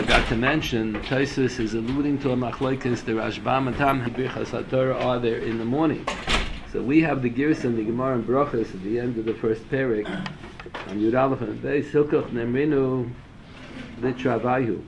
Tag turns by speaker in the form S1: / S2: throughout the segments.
S1: forgot to mention, Tosfos is alluding to a machlokes, the Rashbam and Tam Birchas HaTorah are there in the morning. So we have the Girs and the Gemara and Brachas at the end of the first parak on Yud Aleph and Beis Hilkoch Nemrinu Litravayu.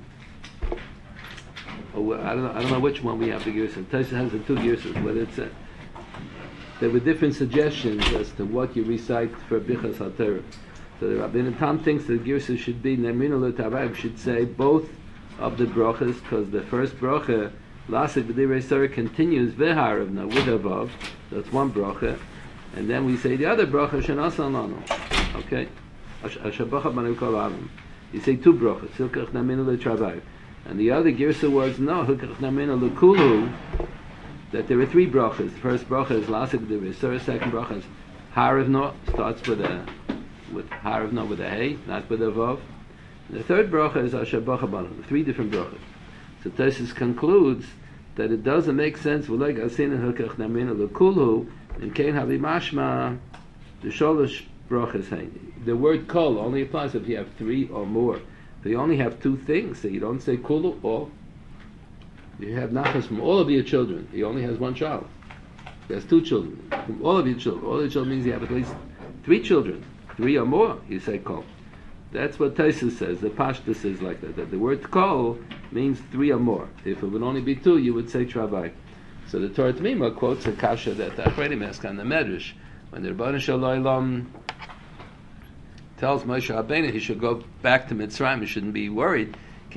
S1: I don't know which one we have the Girs. Tosfos has the two Girs, whether it's there were different suggestions as to what you recite for Birchas HaTorah. So the Rabbeinu Tam thinks that the Girsa should be Nemrinu L'Tavav, should say both of the brachas, because the first bracha, Lasik B'divrei Torah, continues V'haravna with a vav, so it's one bracha, and then we say the other bracha Shenasan Lanu. Okay, Ashabacha Banu Kol Avim. You say two brachas, Hilkach Nemrinu L'Tavav, and the other Girsa was no Hilkach Nemrinu L'Kulu, that there are three brachas. The first bracha is Lasik B'divrei Torah. Second bracha is Haravna, starts with Haravna with a hey, not with a vav. The third bracha is Ashabacha Banu, three different brachas. So Tosfos concludes that it doesn't make sense for like Asina Hilkach Nemrinu L'Kulu and Kein Havi Mashma the Sholosh brachas. The word Kol only applies if you have three or more. If you only have two things, so you don't say Kulu or you have nachas from all of your children. He only has one child. He has two children. From all of your children. All of your children means you have at least three children. Three or more, you say Kol. That's what Tosfos says. The Pashtus says like that. That the word Kol means three or more. If it would only be two, you would say Travai. So the Torah T'mima quotes a kasha that Achredim asked on the Medrash. When the Rebbeinu Shalom tells Moshe Rabbeinu he should go back to Mitzrayim, he shouldn't be worried. So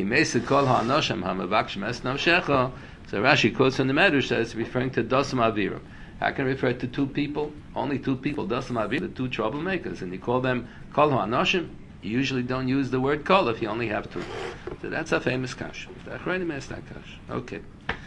S1: Rashi quotes in the Medrash that it's referring to Dosam Aviram. How can it refer to two people? Only two people, Dosam Aviram, the two troublemakers, and you call them Kol HaAnoshim. You usually don't use the word Kol if you only have two. So that's a famous kash. The Achronim asked that kash. Okay.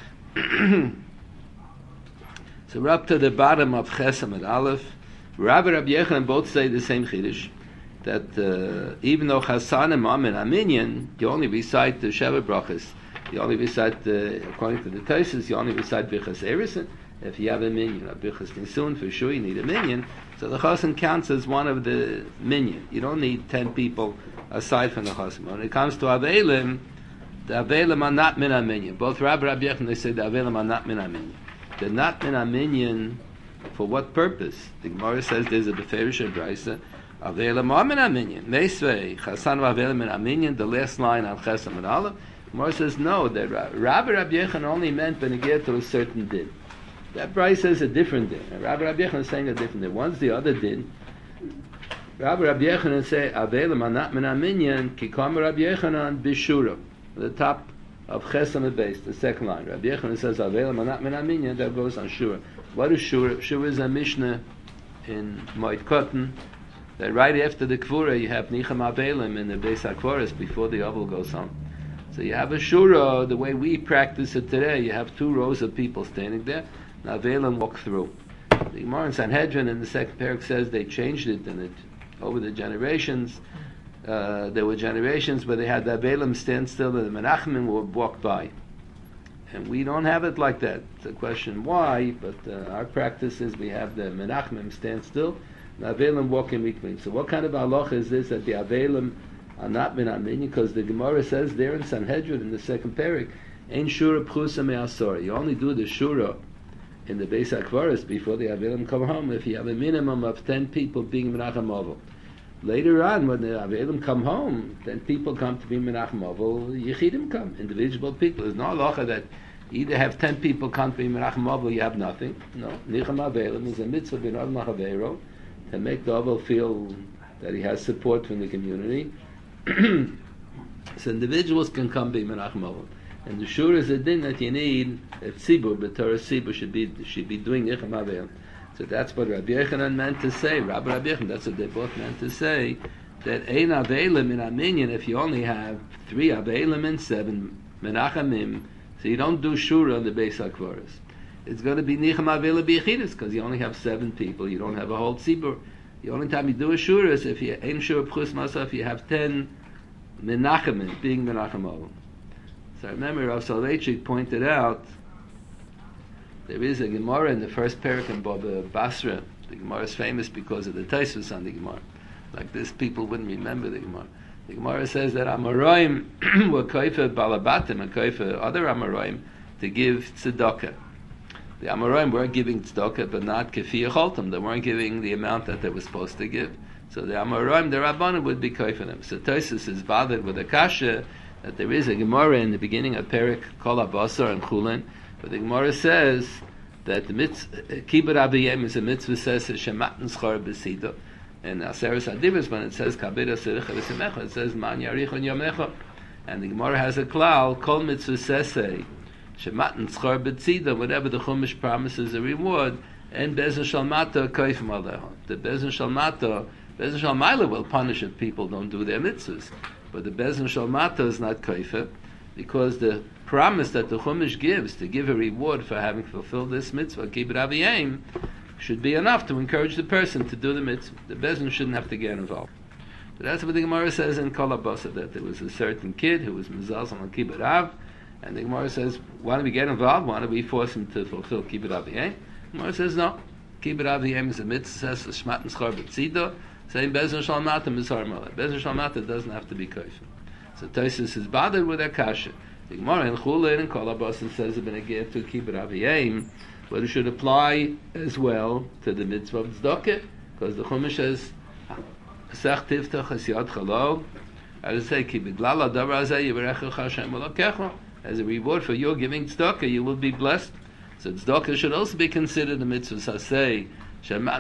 S1: So we're up to the bottom of Chesam and Aleph. Rabbi Yochanan both say the same chiddush, that even though Chasan and Ma'am and Aminyan, you only recite the Sheva Brachas. You only recite, according to the Tosfos, you only recite Birchas Erison. If you have a minyan, a Birchas Nisun, for sure you need a minyan. So the Chasan counts as one of the minyan. You don't need 10 people aside from the Chasan. When it comes to Avelim, the Avelim are not min minyan. Both Rabbi Yochanan, they say the Avelim are not min minyan. They're not min minyan for what purpose? The Gemara says there's a Beferish Braisa. Avelim are min minyan. Meisvei, Chasan v'Avelim min minyan, the last line on Chesam and Aleph. Gemara says no, that Rabbi Yochanan only meant when it get to a certain din. That Braisa is a different din. Rabbi Yochanan is saying a different din. One's the other din. Rabbi Yochanan say Avelim are not min minyan, ki kam Rabbi Yochanan b'shura. The top of Chesam and Beis, the second line. Rabbi Yochanan says Avelim are not min minyan. That goes on shura. What is shura? Shura is a mishnah in Moed Katan. That right after the Kvura you have Nicham Avelim in the Beis HaKvoros before the Oval goes on. So you have a shura, the way we practice it today, you have two rows of people standing there, and Avelim walk through. The Gemara in Sanhedrin in the second parak says they changed it, and over the generations, there were generations where they had the Avelim stand still and the Menachemim would walk by. And we don't have it like that. It's a question why, but our practice is we have the Menachemim stand still, the Avelim walk in between. So what kind of halacha is this that the Avelim are not min minyan? Because the Gemara says there in Sanhedrin in the second parak, Ein shura pchusa me'asor. You only do the shura in the Beis HaKvoros before the Avelim come home if you have a minimum of 10 people being Menachem Oval. Later on, when the Avelim come home, then people come to be Menachem Oval, Yechidim come, individual people. There's no halacha that either have 10 people come to be Menachem Oval, you have nothing. No. Nichem Avelim is a mitzvah bin Od Machavero to make the Oval feel that he has support from the community. So individuals can come be Menachem Oval. And the shura is a din that you need, if Tzibur, the Torah Tzibur should be doing Nichem Avelim. So that's what Rabbi Yochanan meant to say. Rabbi Yochanan, that's what they both meant to say. That ein avelim in a minyan, if you only have 3 avelim and 7 menachemim, so you don't do shura on the Beis HaKvoros. It's going to be nichem avelim b'yechidus, because you only have 7 people. You don't have a whole tzibur. The only time you do a shura is if you ein shura pchus masa, if you have 10 menachemim being menachem olam. So I remember Rav Soloveitchik pointed out. There is a Gemara in the first parak in Baba Basra. The Gemara is famous because of the Tosfos on the Gemara. Like this, people wouldn't remember the Gemara. The Gemara says that Amoraim were koifa balabatim and koifa other Amoraim to give tzedakah. The Amoraim weren't giving tzedakah, but not kefiyah choltam. They weren't giving the amount that they were supposed to give. So the Amoraim, the Rabbanim, would be koifa them. So Tosfos is bothered with a kasha that there is a Gemara in the beginning of Perik Kol HaBasar and Chulin, but the Gemara says that the kibbut aviyim is a mitzvah says shematan schar b'sida. And Aseres Adibus, when it says kabira sericha v'semecha, it says man yarichon yomecha. And the Gemara has a klal kol mitzvah sesei shematan schar b'sida, whatever the Chumash promises a reward, and bezin shalmata koifim alehon. The bezin shalmaila will punish if people don't do their mitzvahs. But the Bezin Shalmata is not koifa, because the promise that the Chumash gives to give a reward for having fulfilled this mitzvah, kibbut aviyim, should be enough to encourage the person to do the mitzvah. The Bezin shouldn't have to get involved. So that's what the Gemara says in Kol HaBasar, that there was a certain kid who was mezalzel on kibbut av, and the Gemara says, why don't we get involved? Why don't we force him to fulfill kibbut aviyim? The Gemara says, no. Kibbut aviyim is a mitzvah, says shmatan schar b'tzido, saying Bezin Shalmata Mizhar Malay. Bezin Shalmata doesn't have to be koif. So Tosfos is bothered with that kasha. The Gemara in Chulin and Kol HaBasar says a benegir to kibbut aviyim, but it should apply as well to the mitzvah of tzedakah, because the Chumash says Sech tiftach es yad chalog. I would say kibbut lala davar hazeh yivarechecha Hashem elokecha. As a reward for your giving tzedakah, you will be blessed. So tzedakah should also be considered a mitzvah saseh. So we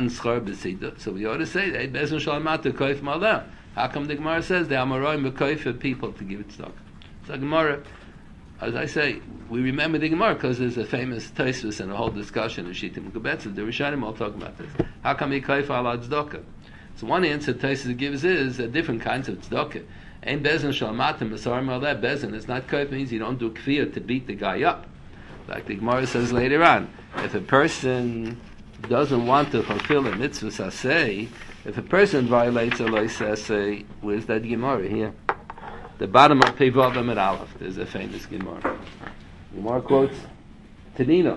S1: ought to say that Bezin Shalmata koif malah. How come the Gemara says the Amoraim koif for people to give it stock? So Gemara, as I say, we remember the Gemara because there's a famous Tosfos and a whole discussion in Shittim Kubetz. The Rishonim all talk about this. How come he koif ala tzedakah? So one answer Tosfos gives is different kinds of tzedakah. Ain't Bezin Shalmata Masar malah. Bezin is not koif, means you don't do kfir to beat the guy up, like the Gemara says later on. If a person doesn't want to fulfill a mitzvah saseh, if a person violates a loy saseh, where's that Gemara here? The bottom of Pei Vav at Aleph, there's a famous Gemara. Gemara quotes Tanina,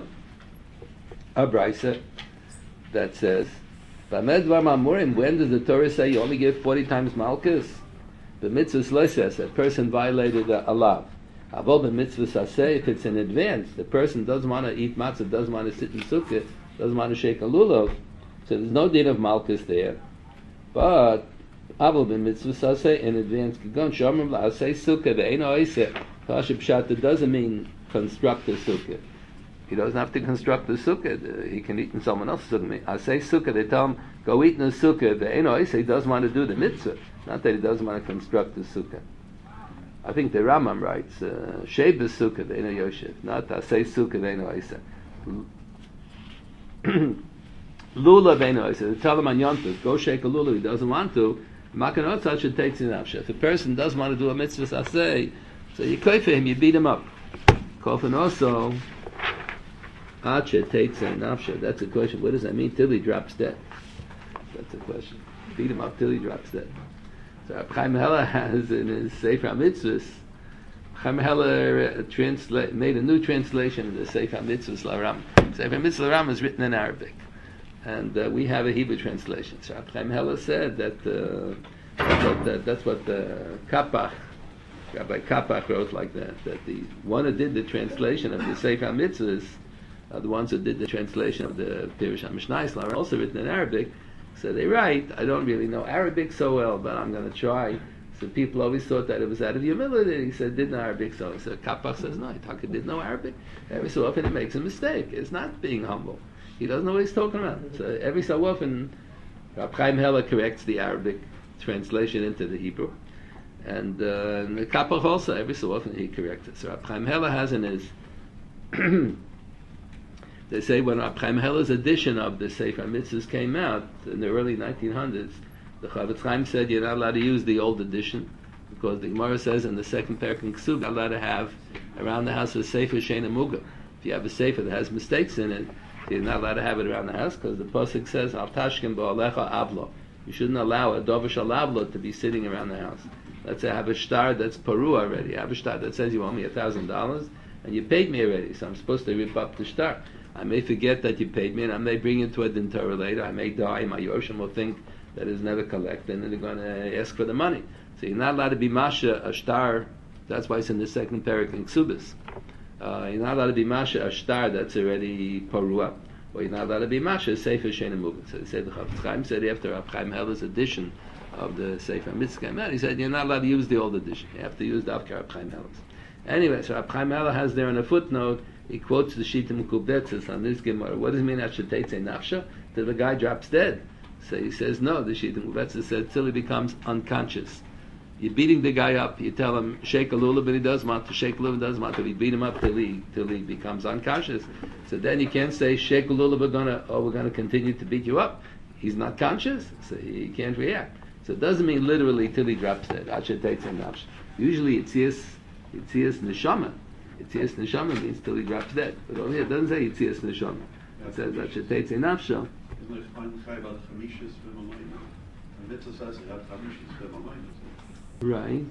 S1: a brisa that says, when does the Torah say you only give 40 times malchus? The mitzvah loy says a person violated a law. Avol the mitzvah saseh, if it's in advance, the person doesn't want to eat matzah, doesn't want to sit in sukkah, doesn't want to shake a lulav, so there's no din of malchus there. But avol ben mitzvah saseh in advance kigon shomrim la'aseh sukkah ve'eino oiseh kashib pshat doesn't mean construct a sukkah. He doesn't have to construct the sukkah. He can eat in someone else's sukkah. Aseh sukkah, they tell him go eat in a sukkah ve'eino oiseh. He doesn't want to do the mitzvah, not that he doesn't want to construct the sukkah. I think the Rambam writes sheba sukkah ve'eino yoshev, not aseh sukkah ve'eino oiseh. Lula beno, so tell him on Yontif, go shake a lula. He doesn't want to. Makanot should take tzedakah. If a person does want to do a mitzvah saseh, so you koif him, you beat him up. Kofin also, ache takes tzedakah. That's a question. What does that mean? Till he drops dead. That's a question. Beat him up till he drops dead. So Reb Chaim Heller has in his Sefer HaMitzvos, Chaim Heller made a new translation of the Sefer HaMitzvos LaRam. Sefer HaMitzvos LaRam is written in Arabic, and we have a Hebrew translation. So Chaim Heller said that that's what Kapach, Rabbi Kapach wrote like that the one who did the translation of the Sefer HaMitzvos, the ones who did the translation of the Pirush HaMishnayos LaRam, also written in Arabic. So they write, I don't really know Arabic so well, but I'm going to try. So people always thought that it was out of humility. He said, did know Arabic so. So Kapach says, no, Taka did know Arabic. Every so often he makes a mistake. It's not being humble. He doesn't know what he's talking about. So every so often, Reb Chaim Heller corrects the Arabic translation into the Hebrew. And the Kapach also, every so often he corrects it. So Reb Chaim Heller has in his... They say when Reb Chaim Heller's edition of the Sefer HaMitzvos came out in the early 1900s, the Chavetz Chaim said you're not allowed to use the old edition because the Gemara says in the second parak in Ksub, you're not allowed to have around the house a Sefer Sheina Muga. If you have a Sefer that has mistakes in it, you're not allowed to have it around the house because the Pasuk says, Al Tashkim Ba'alecha Avlo. You shouldn't allow a Dovish Alavlo to be sitting around the house. Let's say I have a star that's Paru already. I have a star that says you owe me $1,000 and you paid me already, so I'm supposed to rip up the star. I may forget that you paid me, and I may bring it to a dinner later. I may die. My Yoshim will think that it's never collected, and they're going to ask for the money. So you're not allowed to be masha a star. That's why it's in the second parak in Ksubis. You're not allowed to be masha a star that's already parua. Or you're not allowed to be masha sefer sheina moving. So they say the Chafetz Chaim said after Rab Chaim Heller's edition of the Sefer Mitzvah, he said you're not allowed to use the old edition. You have to use the Rab Chaim Heller's. Anyway, so Rab Chaim Heller has there in a footnote. He quotes the Shita Mekubetzes on this Gemara. What does it mean that Shetei Nafsha? That the guy drops dead. So he says no. The Shita Mekubetzes said till he becomes unconscious. You're beating the guy up. You tell him shake a little bit. He does want to shake a little bit. Doesn't want to. You beat him up till he becomes unconscious. So then you can't say shake a little bit. We're gonna continue to beat you up. He's not conscious, so he can't react. So it doesn't mean literally till he drops dead. Usually Yitzias Neshama. Yitzias Neshama means till he drops dead. But over here it doesn't say Yitzias Neshama. It says Ashetei Nafsha. Right.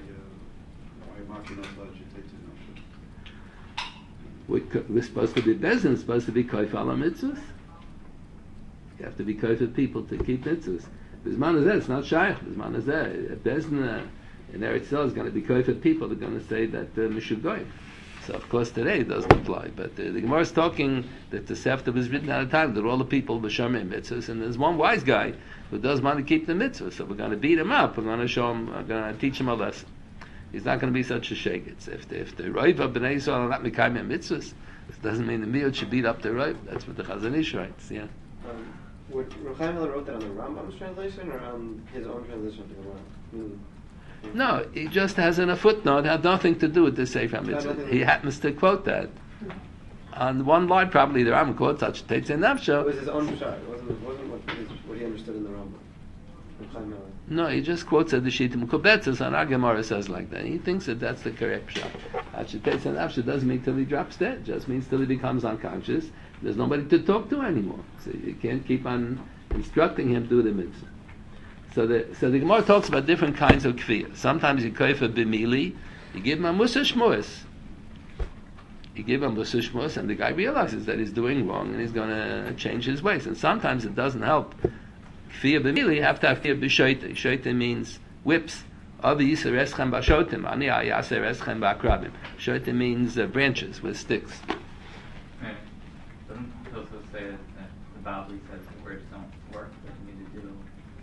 S1: We're supposed to be Bezin, supposed to be Koif ala mitzvahs. You have to be Koif of people to keep mitzvahs. Bisman is it's not Shaykh. Bisman is Bezin in Eretz Yisrael is going to be Koif of people. They're going to say that Mishugoyim. So of course today it doesn't apply. But the Gemara is talking that the Sefta was written at a time that all the people were Shomer mitzvahs, and there's one wise guy who does want to keep the mitzvah. So we're going to beat him up. We're going to show him. We're going to teach him a lesson. He's not going to be such a shegitz. If the Roiv of Bnei Yisrael are not Mekayim mitzvahs, it doesn't mean the Miyot should beat up the Roiv. That's what the Chazon Ish writes. Yeah.
S2: Would Chaim Heller wrote that on the Rambam's translation or on his own translation of the Gemara?
S1: No, he just has in a footnote. Had nothing to do with the Sefer Mitzvah. He happens to quote that. On one line, probably the Rambam quotes such Tetzei Nafsho.
S2: It was his own shot. It wasn't what he understood in the Rambam.
S1: No, he just quotes the Shita Mekubetzes, and our Gemara says like that. He thinks that that's the correct shot. Tetzei Nafsho doesn't mean till he drops dead. It just means till he becomes unconscious. There's nobody to talk to anymore. So you can't keep on instructing him to do the mitzvah. So the Gemara talks about different kinds of kfiyah. Sometimes you koifa b'mili, you give him a musa shmuas. You give him musa shmuas, and the guy realizes that he's doing wrong, and he's going to change his ways. And sometimes it doesn't help. Kfiyah b'mili, you have to have kfiyah b'shoite. Shoite means whips. Avi yisar eschem b'shotim, ani yaser eschem b'akrabim. Shoite means branches with sticks.
S3: Right. Doesn't Tosfos say that the Bavli says the words don't work, but you need to do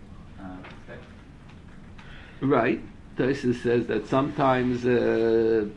S1: right. Tosfos says that sometimes kfiyah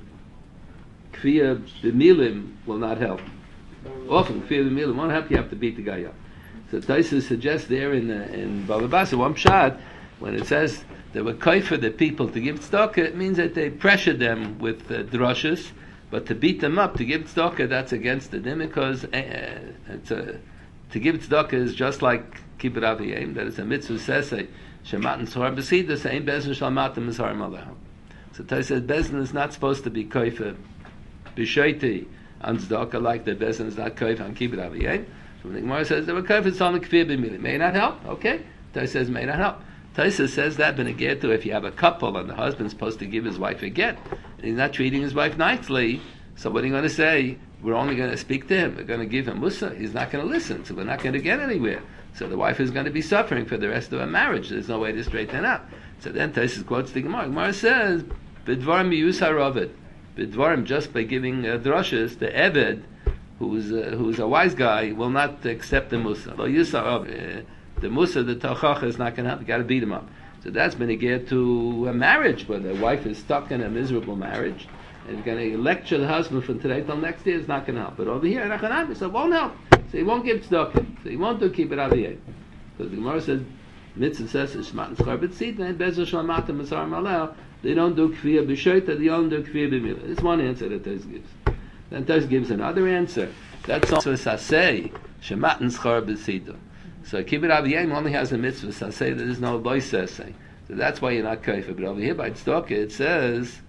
S1: b'milim will not help. Often kfiyah b'milim won't help. You have to beat the guy up. So Tosfos suggests there in Bava Basra one pshat when it says they were koifer the people to give tzedakah, it means that they pressured them with drushes, but to beat them up to give tzedakah, that's against the din because to give tzedakah is just like kibbut aviyim, that is a mitzvah sesei. Shematan Tzor B'Sida saying Bezin Shalmatim is Harim Alehu. So Tosfos says Bezin is not supposed to be koifa b'shoiti on tzedakah like the Bezin is not koifa on kibbut aviyim. So the Gemara says they were koifa on the kfir b'mili. May not help. Okay. Tosfos says may not help. Tosfos says that ben a get to if you have a couple and the husband's supposed to give his wife a get and he's not treating his wife nicely. So what are you going to say? We're only going to speak to him. We're going to give him musa. He's not going to listen. So we're not going to get anywhere. So the wife is going to be suffering for the rest of her marriage. There's no way to straighten it out. So then Tosfos quotes the Gemara. Gemara says, "B'dvarim yusar ovid." B'dvarim, just by giving drushes, the eved, who's a wise guy, will not accept the musa. Lo yusar ovid. The musa, the tachacha, is not going to help. You got to beat him up. So that's been a get to a marriage where the wife is stuck in a miserable marriage. And you're going to lecture the husband from today till next year, it's not going to help. But over here, so it won't help. So he won't give tzedakah. So he won't do kibbut aviyim. Because the Gemara says, mitzvah says, Shmatan Schar B'Tzidna, and Bezer Shalmatim Asar Malel, they don't do kfiyah b'shoita, they don't do kfiyah b'milah. It's one answer that Tosfos gives. Then Tosfos gives another answer. That's also saseh, Shmatan Schar B'Tzidna. So kibbut aviyim only has a mitzvah saseh, there is no loy saseh. So that's why you're not koifa. But over here by tzedakah, it says,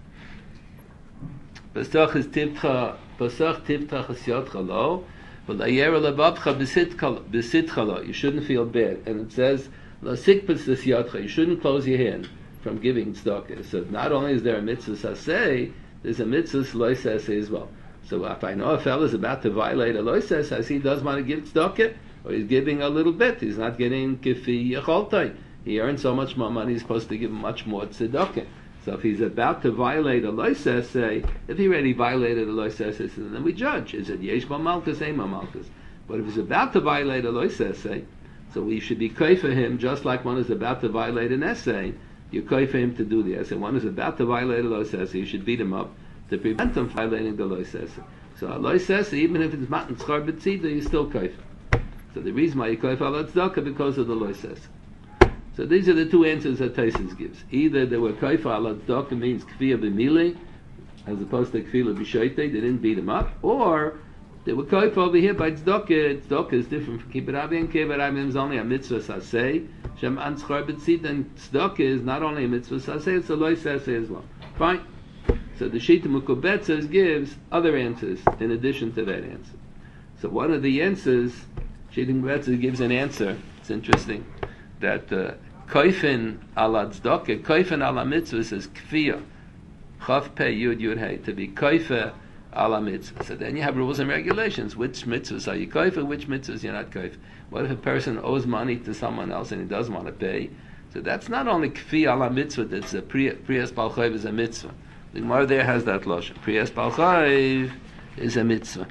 S1: Pesach is tivcha, Pesach tivcha chasyotcha lo, but layera lebavcha besitcha lo. You shouldn't feel bad. And it says, la sikpas chasyotcha. You shouldn't close your hand from giving tzedakah. So not only is there a mitzvah saseh, there's a mitzvah loy saseh as well. So if I know a fellow is about to violate a loy saseh, he does want to give tzedakah, or he's giving a little bit. He's not getting kifi yacholtai. he earned so much more money, he's supposed to give much more tzedakah. So if he's about to violate a loiseh, say, if he already violated a loiseh, then we judge. Is it yesh ba malchus, ein ba malchus? But if he's about to violate a loiseh, say, so we should be koi for him, just like one is about to violate an essay. You koi for him to do the essay. One is about to violate a loiseh, you should beat him up to prevent him violating the loiseh. So a loiseh, even if it's matan tzchar b'tzida, you still koi for. So the reason why you koi for al tzedakah because of the loiseh. So these are the two answers that Taisus gives. Either they were kaifa ala tzedakah means kfiyah b'mili, as opposed to kfiyah b'shoitei, they didn't beat him up, or they were kaifa over here by tzedakah. Tzedakah is different from kibbut avim. Kibbut avim is only a mitzvah saseh. Shem an tzchar b'tzid, and tzedakah is not only a mitzvah saseh, it's a loy saseh as well. Fine. So the Shita Mukubetzes gives other answers in addition to that answer. So one of the answers, Shita Mukubetzes gives an answer. It's interesting. That koifin ala tzedakah, koifin ala mitzvah says kfiyah, chav pei yud yud hey, to be koifa ala mitzvah. So then you have rules and regulations. Which mitzvahs are you koifa? Which mitzvahs you're not koifa? What if a person owes money to someone else and he doesn't want to pay? So that's not only kfiyah ala mitzvah. That's a priyas bal chayv is a mitzvah. The Gemara there has that lashon. Priyas bal chayv is a mitzvah.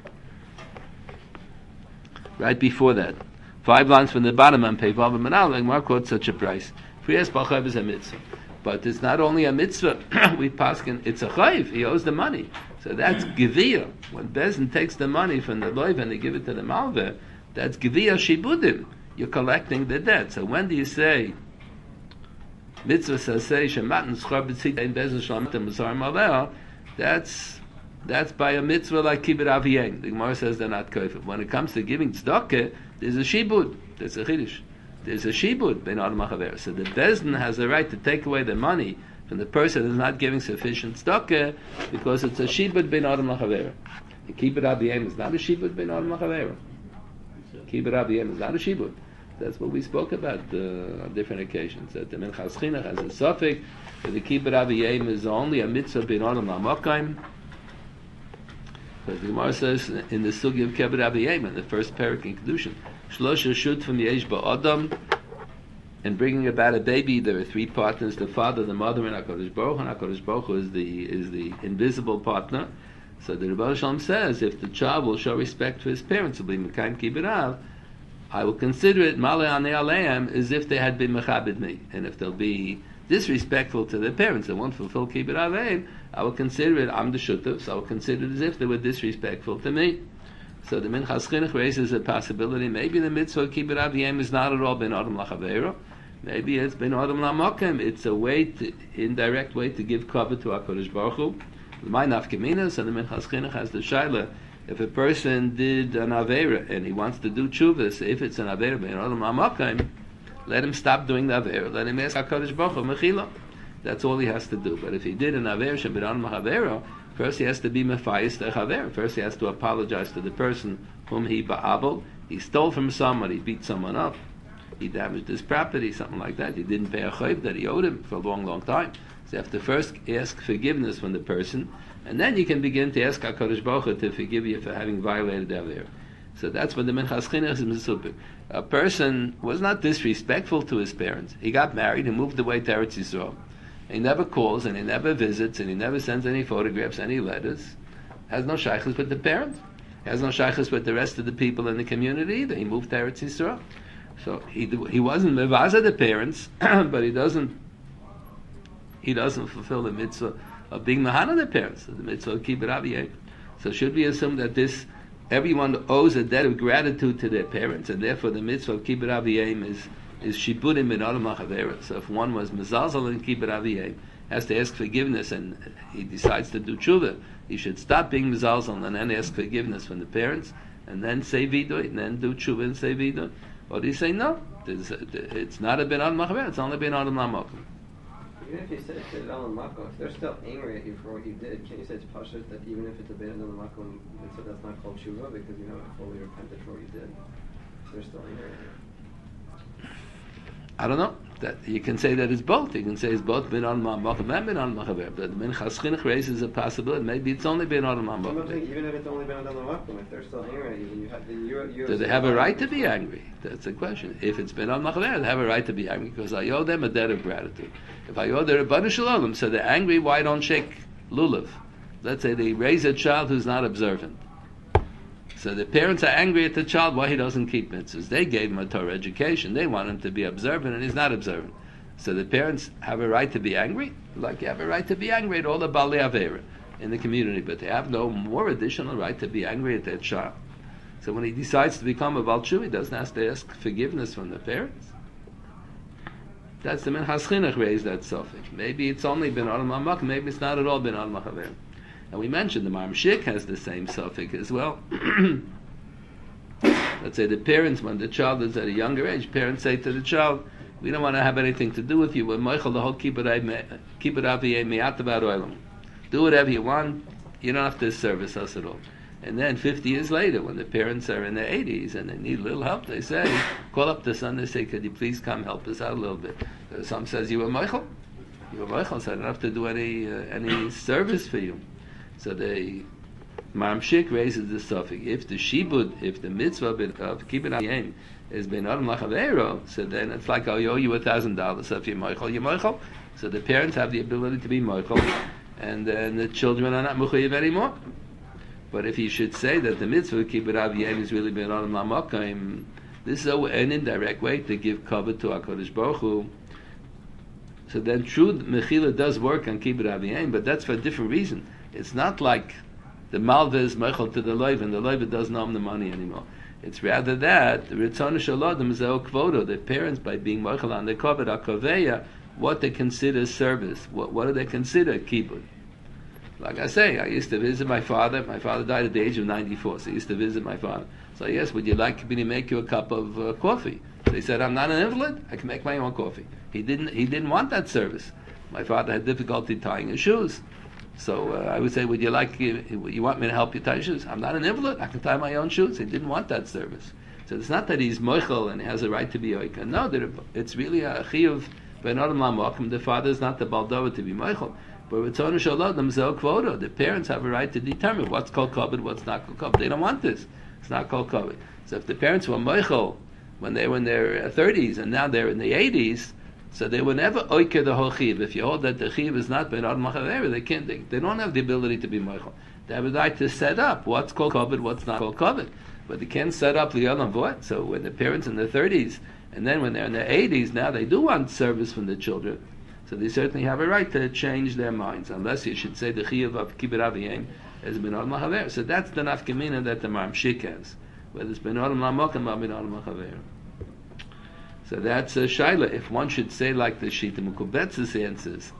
S1: Right before that. 5 lines from the bottom on Pei Vav Manal, and Mark quotes such a price. Priyas bal chayv is a mitzvah, but it's not only a mitzvah. We paskin, it's a chayv. He owes the money, so that's geviyah. When Bezin takes the money from the loiv and they give it to the malveh, that's geviyah shibudim. You're collecting the debt. So when do you say mitzvah saseh shematan schar b'tzid ein Bezin shalametem b'sar maleh? That's by a mitzvah like kibbut aviyim. The Gemara says they're not koifim. When it comes to giving tzedakah, there's a shibud. There's a chiddush. There's a shibud ben adam lachaver. So the bezdin has the right to take away the money from the person who's not giving sufficient tzedakah because it's a shibud ben adam lachaver. And kibbut aviyim is not a shibud ben adam lachaver. Kibbut aviyim is not a shibud. That's what we spoke about on different occasions. That the Minchas Chinuch has a suffix that the kibbut aviyim is only a mitzvah ben adam lamakayim. Because the Gemara says in the Sugi of Kibbut Aviyim, in the first parak in Kedushin, Shlosha Shutfim Yesh Ba'adam, and bringing about a baby, there are 3 partners: the father, the mother, and HaKadosh Baruch Hu. And HaKadosh Baruch Hu is the invisible partner. So the Rebbe Shalom says, if the child will show respect for his parents, will be Mekayim Kibbut Av, I will consider it Maleh Anei Aleim as if they had been Mechabed me. And if they'll be disrespectful to their parents and won't fulfill Kibbut Avim, I will consider it, I'm the Shutav, so I will consider it as if they were disrespectful to me. So the Minchas Chinuch raises a possibility, maybe the mitzvah Kibbut Avim is not at all Ben Adam Lachaveiro, maybe it's Ben Adam Lamokim, it's a way, indirect way to give cover to HaKadosh Baruch Hu. My nafkemina, so the Minchas Chinuch has the shaila, if a person did an Aveira and he wants to do Chuvas, if it's an Aveira Ben Adam Lamokim, let him stop doing the Aveira. Let him ask HaKadosh Baruch Hu, Mechila. That's all he has to do. But if he did an Aveira Sheberan Mahavera, first he has to be Mephayis the Chaver. First he has to apologize to the person whom he ba'abel. He stole from someone, he beat someone up, he damaged his property, something like that. He didn't pay a chayv that he owed him for a long, long time. So you have to first ask forgiveness from the person, and then you can begin to ask HaKadosh Baruch Hu to forgive you for having violated the Aveira. So that's what the Minchas Chinuch is Mesupik. A person was not disrespectful to his parents. He got married, he moved away to Eretz Yisrael. He never calls, and he never visits, and he never sends any photographs, any letters. Has no shaykhs with the parents. Has no shaykhs with the rest of the people in the community either. He moved to Eretz Yisrael. So he wasn't mevaza the parents, but he doesn't fulfill the mitzvah of being mahana the parents, the mitzvah of kibbut aviyim. So should we assume that everyone owes a debt of gratitude to their parents, and therefore the mitzvah of kibbut aviyim is shibudim in adam machavera. So if one was mezalzel in kibbut aviyim, has to ask forgiveness, and he decides to do tshuva, he should stop being mezalzel and then ask forgiveness from the parents, and then say vidui, and then do tshuva and say vidui. Or do you say no? It's not a ben adam machavera; it's only ben adam lamokum.
S2: Even if you said it's Alan Mako, if they're still angry at you for what you did, can you say it's pashut that even if it's a bit Alan Mako, so that's not called tshuva because you haven't fully repented for what you did? They're still angry at you.
S1: I don't know. That you can say that it's both. You can say it's both bin on ma'amakim and bin on machaver. But Minchas Chinuch raises a possibility. Maybe it's only bin on
S2: I'm not
S1: ma'amakim.
S2: thinking, even if it's only been on the makom, if they're still angry at you, then you
S1: Do they have a right to be angry? That's the question. If it's been on machaver, they have a right to be angry because I owe them a debt of gratitude. If I owe their Rebbeinu Shalom, so they're angry, why don't shake lulav? Let's say they raise a child who's not observant. So the parents are angry at the child why he doesn't keep mitzvahs. They gave him a Torah education. They want him to be observant, and he's not observant. So the parents have a right to be angry, like you have a right to be angry at all the Balei Avera in the community, but they have no more additional right to be angry at their child. So when he decides to become a Baal Tshuva, he doesn't have to ask forgiveness from the parents. That's the Minchas Chinuch raised that suffix. Maybe it's only been Olam HaMakom, maybe it's not at all been Olam HaChaver. And we mentioned the Maram has the same suffix as well. Let's say the parents, when the child is at a younger age, parents say to the child, we don't want to have anything to do with you. We're Michael the whole keep it up, do whatever you want. You don't have to service us at all. And then 50 years later, when the parents are in their 80s and they need a little help, they say, call up the son, they say, could you please come help us out a little bit? The son says, you were Michael? You were Michael, so I don't have to do any service for you. So the Maram raises the suffix. If the shibud, if the mitzvah of keeping Aviyim has been Adam Lachavero, so then it's like, I owe you $1,000. So if you're Michael. So the parents have the ability to be Michael, and then the children are not Mechuyev anymore. But if you should say that the mitzvah of keeping Aviyim has really been Adam Lamakim, this is an indirect way to give cover to HaKadosh Baruch Hu. So then true, Mechila does work on kibbud aviyim, but that's for a different reason. It's not like the Malva is Mechel to the Leiv, and the Leiv doesn't own the money anymore. It's rather that the Ritzon Shalodim is Kvodo, the parents, by being Mechel on the Kovet HaKoveya, what they consider service, what do they consider kibbud. Like I say, I used to visit my father. My father died at the age of 94, so I used to visit my father. So yes, would you like me to make you a cup of coffee? So he said, I'm not an invalid, I can make my own coffee. He didn't want that service. My father had difficulty tying his shoes. So I would say, would you want me to help you tie your shoes? I'm not an invalid, I can tie my own shoes. He didn't want that service. So it's not that he's moichel and he has a right to be oika. No, it's really a chiyuv ben adam lamokim. The father is not the baldova to be moichel. But Ritzon Shalodim zel kvodo. The parents have a right to determine what's called covered, what's not called covered. They don't want this. It's not called covered. So if the parents were moichel when they were in their 30s and now they're in the 80s, so they were never oike the whole chiv. If you hold that the chiv is not ben adam machavera, they don't have the ability to be moichel. They have a right to set up what's called covered, what's not called covered. But they can't set up li'olam v'ot. So when the parents in their 30s and then when they're in their 80s, now they do want service from the children. So they certainly have a right to change their minds, unless you should say the chiyuv of kibbud aviyim has been adam machaver. So that's the nafkamina that the Maram has, whether it's been adam lamokim or been adam machaver. So that's a shaila. If one should say like the Shita Mukubetz's answers,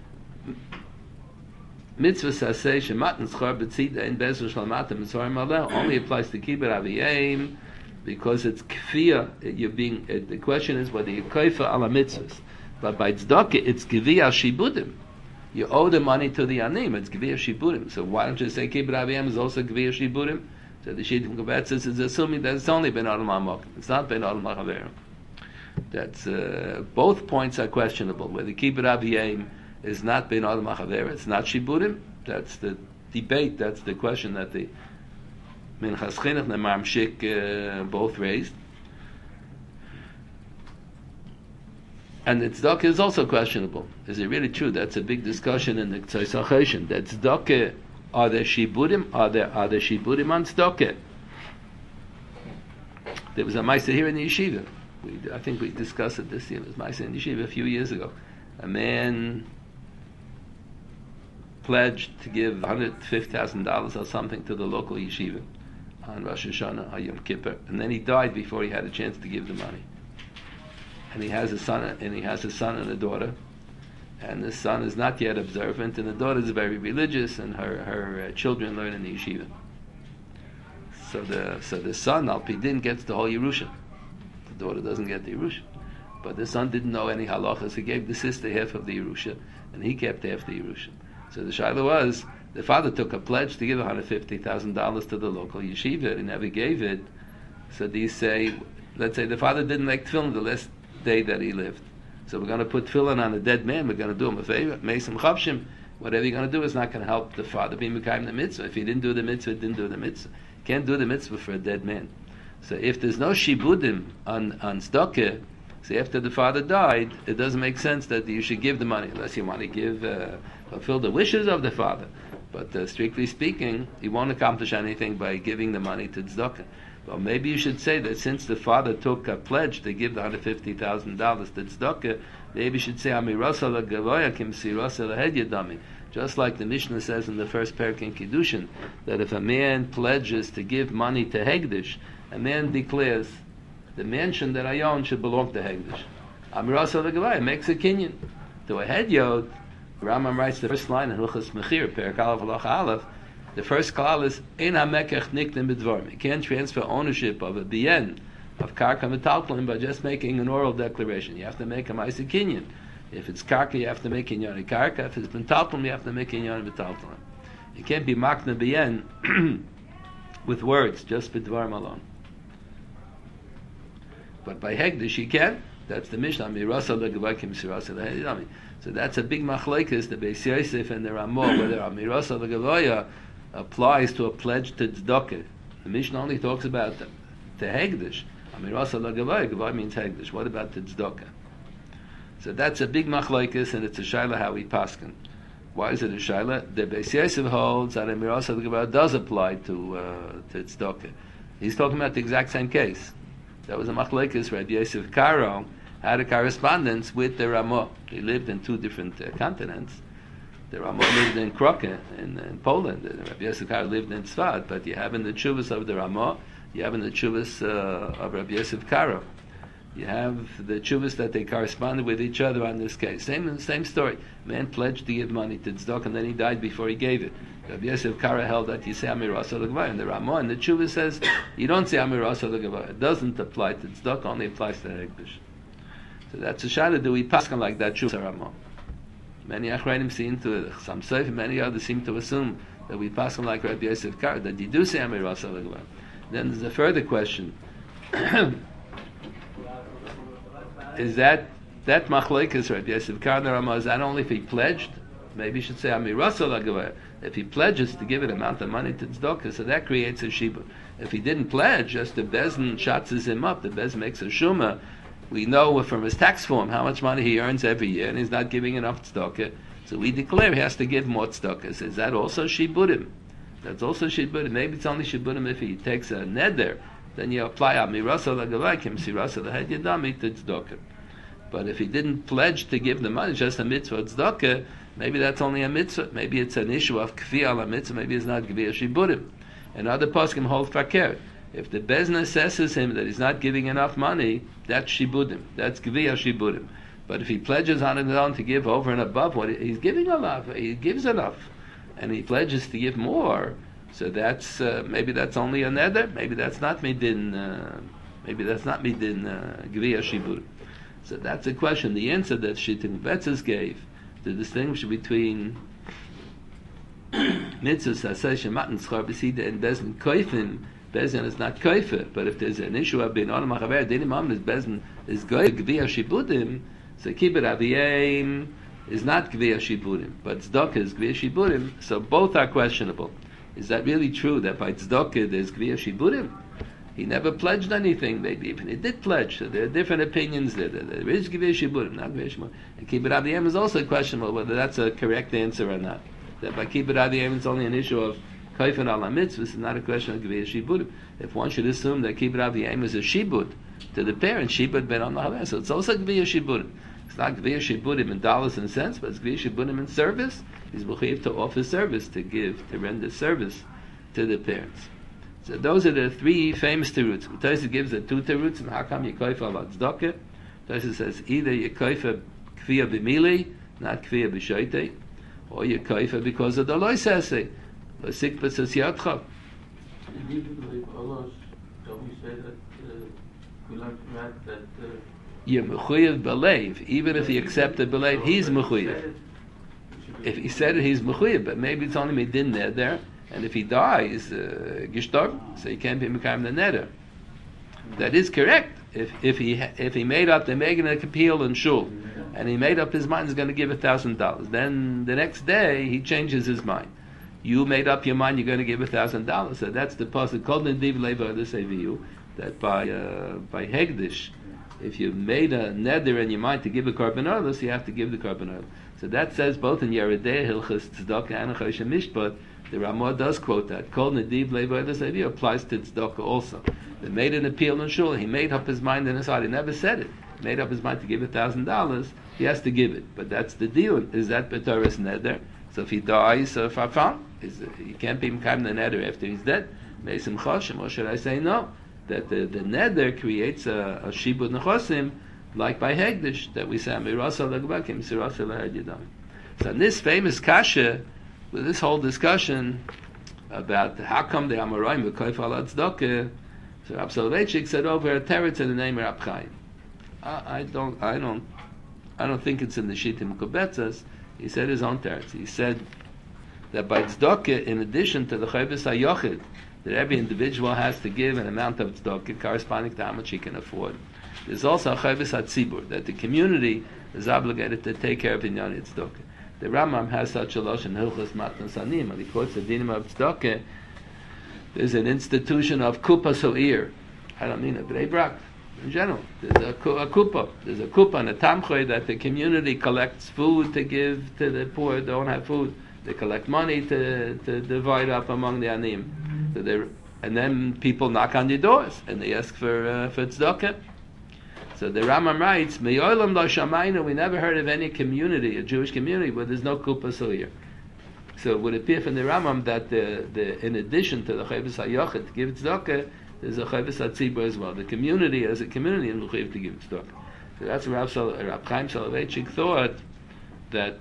S1: mitzvah saseh shematan schar b'tzida in bezer shalmata mitzvah maleh only applies to kibbud aviyim because it's kfiyah. The question is whether you koifa ala mitzvahs. But by tzedakah, it's giviyah shibudim. You owe the money to the anim. It's giviyah shibudim. So why don't you say kibbud aviyim is also giviyah shibudim? So the Shita Mukubetz's is assuming that it's only ben adam lamokim. It's not ben adam lachaver. That's both points are questionable. Whether kibbud aviyim is not ben adam lachaver, it's not shibudim. That's the debate. That's the question that the Minchas Chinuch and the Maram both raised. And the tzedakah is also questionable. Is it really true? That's a big discussion in the Tzais HaChoshen. That tzedakah, are there shibudim? Are there shibudim on tzedakah? There was a ma'aseh here in the yeshiva. I think we discussed it this year. It was ma'aseh in the yeshiva a few years ago. A man pledged to give $150,000 or something to the local yeshiva on Rosh Hashanah or Yom Kippur, and then he died before he had a chance to give the money. And he has a son and a daughter, and the son is not yet observant, and the daughter is very religious, and her children learn in the yeshiva. So the son al pidin gets the whole Yerusha. The daughter doesn't get the Yerusha, but the son didn't know any halachas. He gave the sister half of the Yerusha, and he kept half the Yerusha. So the shaila was, the father took a pledge to give $150,000 to the local yeshiva, and he never gave it. So these say, let's say the father didn't like tefillin the last day that he lived. So we're going to put tefillin on a dead man. We're going to do him a favor. Mesim Chavshim. Whatever you're going to do is not going to help the father be Mekayim the mitzvah. If he didn't do the mitzvah, he didn't do the mitzvah. You can't do the mitzvah for a dead man. So if there's no shibudim on tzedakah, so after the father died, it doesn't make sense that you should give the money unless you want to give fulfill the wishes of the father. But strictly speaking, you won't accomplish anything by giving the money to tzedakah. Well, maybe you should say that since the father took a pledge to give the $150,000 to tzedakah, maybe you should say Amirasa lagavoya kim sirasa lahediyadami. Just like the Mishnah says in the first parak in Kiddushin, that if a man pledges to give money to Hegdish, a man declares the mansion that I own should belong to Hegdish. Amirasa lagavoya makes a kinyan. To a hedyod, Rambam writes the first line in Hilchos Mechir, parak Aleph Halacha Aleph. The first klal is ein hamekech niktim b'dvarim. You can't transfer ownership of a bien of karka metaltalim by just making an oral declaration. You have to make a ma'aseh kinyan. If it's karka, you have to make kinyan karka. If it's metaltalim, you have to make kinyan metaltalim. You can't be makna bien with words, just b'dvarim alone. But by hegdish you can. That's the Mishnah. Mirasa legavakim sirasa lehedami. So that's a big machlekes, the Beis Yosef and the Ramah, whether Amirasa legavoya applies to a pledge to tzedakah. The Mishnah only talks about the hegdish. Amirasa lagavai, gavai means hegdish. What about the tzedakah? So that's a big machlokes, and it's a shaila how we paskin. Why is it a shaila? The Beis Yosef holds that Amirasa lagavai does apply to tzedakah. He's talking about the exact same case. That was a machlokes. Rabbi Yosef Karo had a correspondence with the Ramah. He lived in two different continents. The Ramah lived in Krakow in Poland. Rabbi Yosef Karo lived in Tzfat. But you have in the Tshuvas of the Ramah, you have in the Tshuvas of Rabbi Yosef Karo. You have the Tshuvas that they corresponded with each other on this case. Same story. Man pledged to give money to tzedakah, and then he died before he gave it. Rabbi Yosef Karo held that you say Amirasa l'gavai, and the Ramah and the Tshuvas says you don't say Amirasa l'gavai. It doesn't apply to tzedakah, only applies to hegdish. So that's a shada. Do we pass on like that? Tshuvas Ramah. Many Achrayim seem to, some Seif, many others seem to assume that we pass on like Rabbi Yosef Karo, that you do say Amirasa l'gavai. Then there's a further question. Is that machlekes Rabbi Yosef Karo and Ramah, is that only if he pledged? Maybe you should say Amirasa l'gavai. If he pledges to give an amount of money to tzedakah, so that creates a shiba. If he didn't pledge, just the bezin shatzes him up, the bezin makes a shuma. We know from his tax form how much money he earns every year, and he's not giving enough tzedakah. So we declare he has to give more tzedakah. So is that also shibudim? That's also shibudim. Maybe it's only shibudim if he takes a neder. Then you apply Amirasa l'gavai kim sirasa l'hediyadami to tzedakah. But if he didn't pledge to give the money, just a mitzvah tzedakah, maybe that's only a mitzvah. Maybe it's an issue of kfi ala mitzvah. Maybe it's not gviyah shibudim. And other poskim hold fakir. If the bezna assesses him that he's not giving enough money, that's shibudim. That's gviyah shibudim. But if he pledges on his own to give over and above what he's giving enough, he gives enough, and he pledges to give more, so that's maybe that's only a neder. Maybe that's not midin. Maybe that's not midin gviyah shibudim. So that's a question. The answer that Shittim Betzes gave to distinguish between mitzvahs asay shematan schar b'sida and bezin koifim. Bezin is not koifer, but if there's an issue of being on machaber, then imam is bezin is gviyah shibudim. So kibbut aviyim is not gviyah shibudim, but tzedakah is gviyah shibudim. So both are questionable. Is that really true that by tzedakah there's gviyah shibudim? He never pledged anything. Maybe even he did pledge. So there are different opinions there. There is gviyah shibudim, not gviyah shibudim. And kibbut aviyim is also questionable whether that's a correct answer or not. That by kibbut aviyim it's only an issue of kaifin ala mitzvah. It's not a question of gviyah shibudim. If one should assume that kibbut aviyim is a shibud to the parent, shibud ben on the so it's also gviyah shibudim. It's not gviyah shibudim in dollars and cents, but it's gviyah shibudim in service. He's mechuyev to offer service, to give, to render service to the parents. So those are the three famous teruts. Tosfos gives the two teruts, and how come you koifa ala tzedakah? Tosfos says either you koifa kfiyah b'mili, not kfiyah b'shoitei, or you koifa because of the loy saseh, l'sik b'sasiyatcha. You're mechuyev b'leiv, even if he accepted b'leiv, he's mechuyev. If he said it, he's mechuyev, but maybe it's only midin there. And if he dies, gestorben, so he can't be mekayim the neder. That is correct. if he made up, they're making an appeal in shul, and he made up his mind he's going to give $1,000. Then the next day he changes his mind. You made up your mind you're going to give $1,000. So that's the pasuk called Nediv Leva Seviyu, that by Hegdish, if you made a neder in your mind to give a korban olos, you have to give the korban olos. So that says both in Yeridei Hilchas Tzedakah and Chosh Mishpat. The Ramah does quote that. Kol Nediv Leva Seviyu applies to Tzedakah also. They made an appeal in shul. He made up his mind in his heart. He never said it. He made up his mind to give $1,000. He has to give it. But that's the deal. Is that b'toras neder? So if he dies, farfan, he can't be mekayim the neder after he's dead. Meisim choshim, or should I say no? That the neder creates a shibud nechosim, like by Hegdish, that we say, Amirasa legbakim, Sirasa lehed yadam. So in this famous kasha, with this whole discussion about how come the Amoraim v'koif al tzedakah, so Rab Soloveitchik said over a teretz in the name of Rab Chaim. I don't think it's in the Shittim Kubetzas. He said his own teretz. He said that by tzedakah, in addition to the chayvus hayochid, that every individual has to give an amount of tzedakah corresponding to how much he can afford, there's also a chayvus hatzibur, that the community is obligated to take care of inyani tzedakah. The Rambam has such a losh in Hilchos Matan Sanim, and he quotes the dinim of tzedakah. There's an institution of kupas ho'ir. I don't mean a b'nei brak. In general, there's a kupa. There's a kupa and a tamchoy that the community collects food to give to the poor who don't have food. They collect money to divide up among the anim. So and then people knock on your doors and they ask for tzedakah. So the Rambam writes, "Me'olam lo shamaynu." We never heard of any community, a Jewish community, where there's no kupas ho'ir. So it would appear from the Rambam that the in addition to the chayvus hayochid to give tzedakah, there's a chayvus hatzibur as well. The community as a community is mechuyev to give tzedakah. So that's Rab Chaim Soloveitchik thought that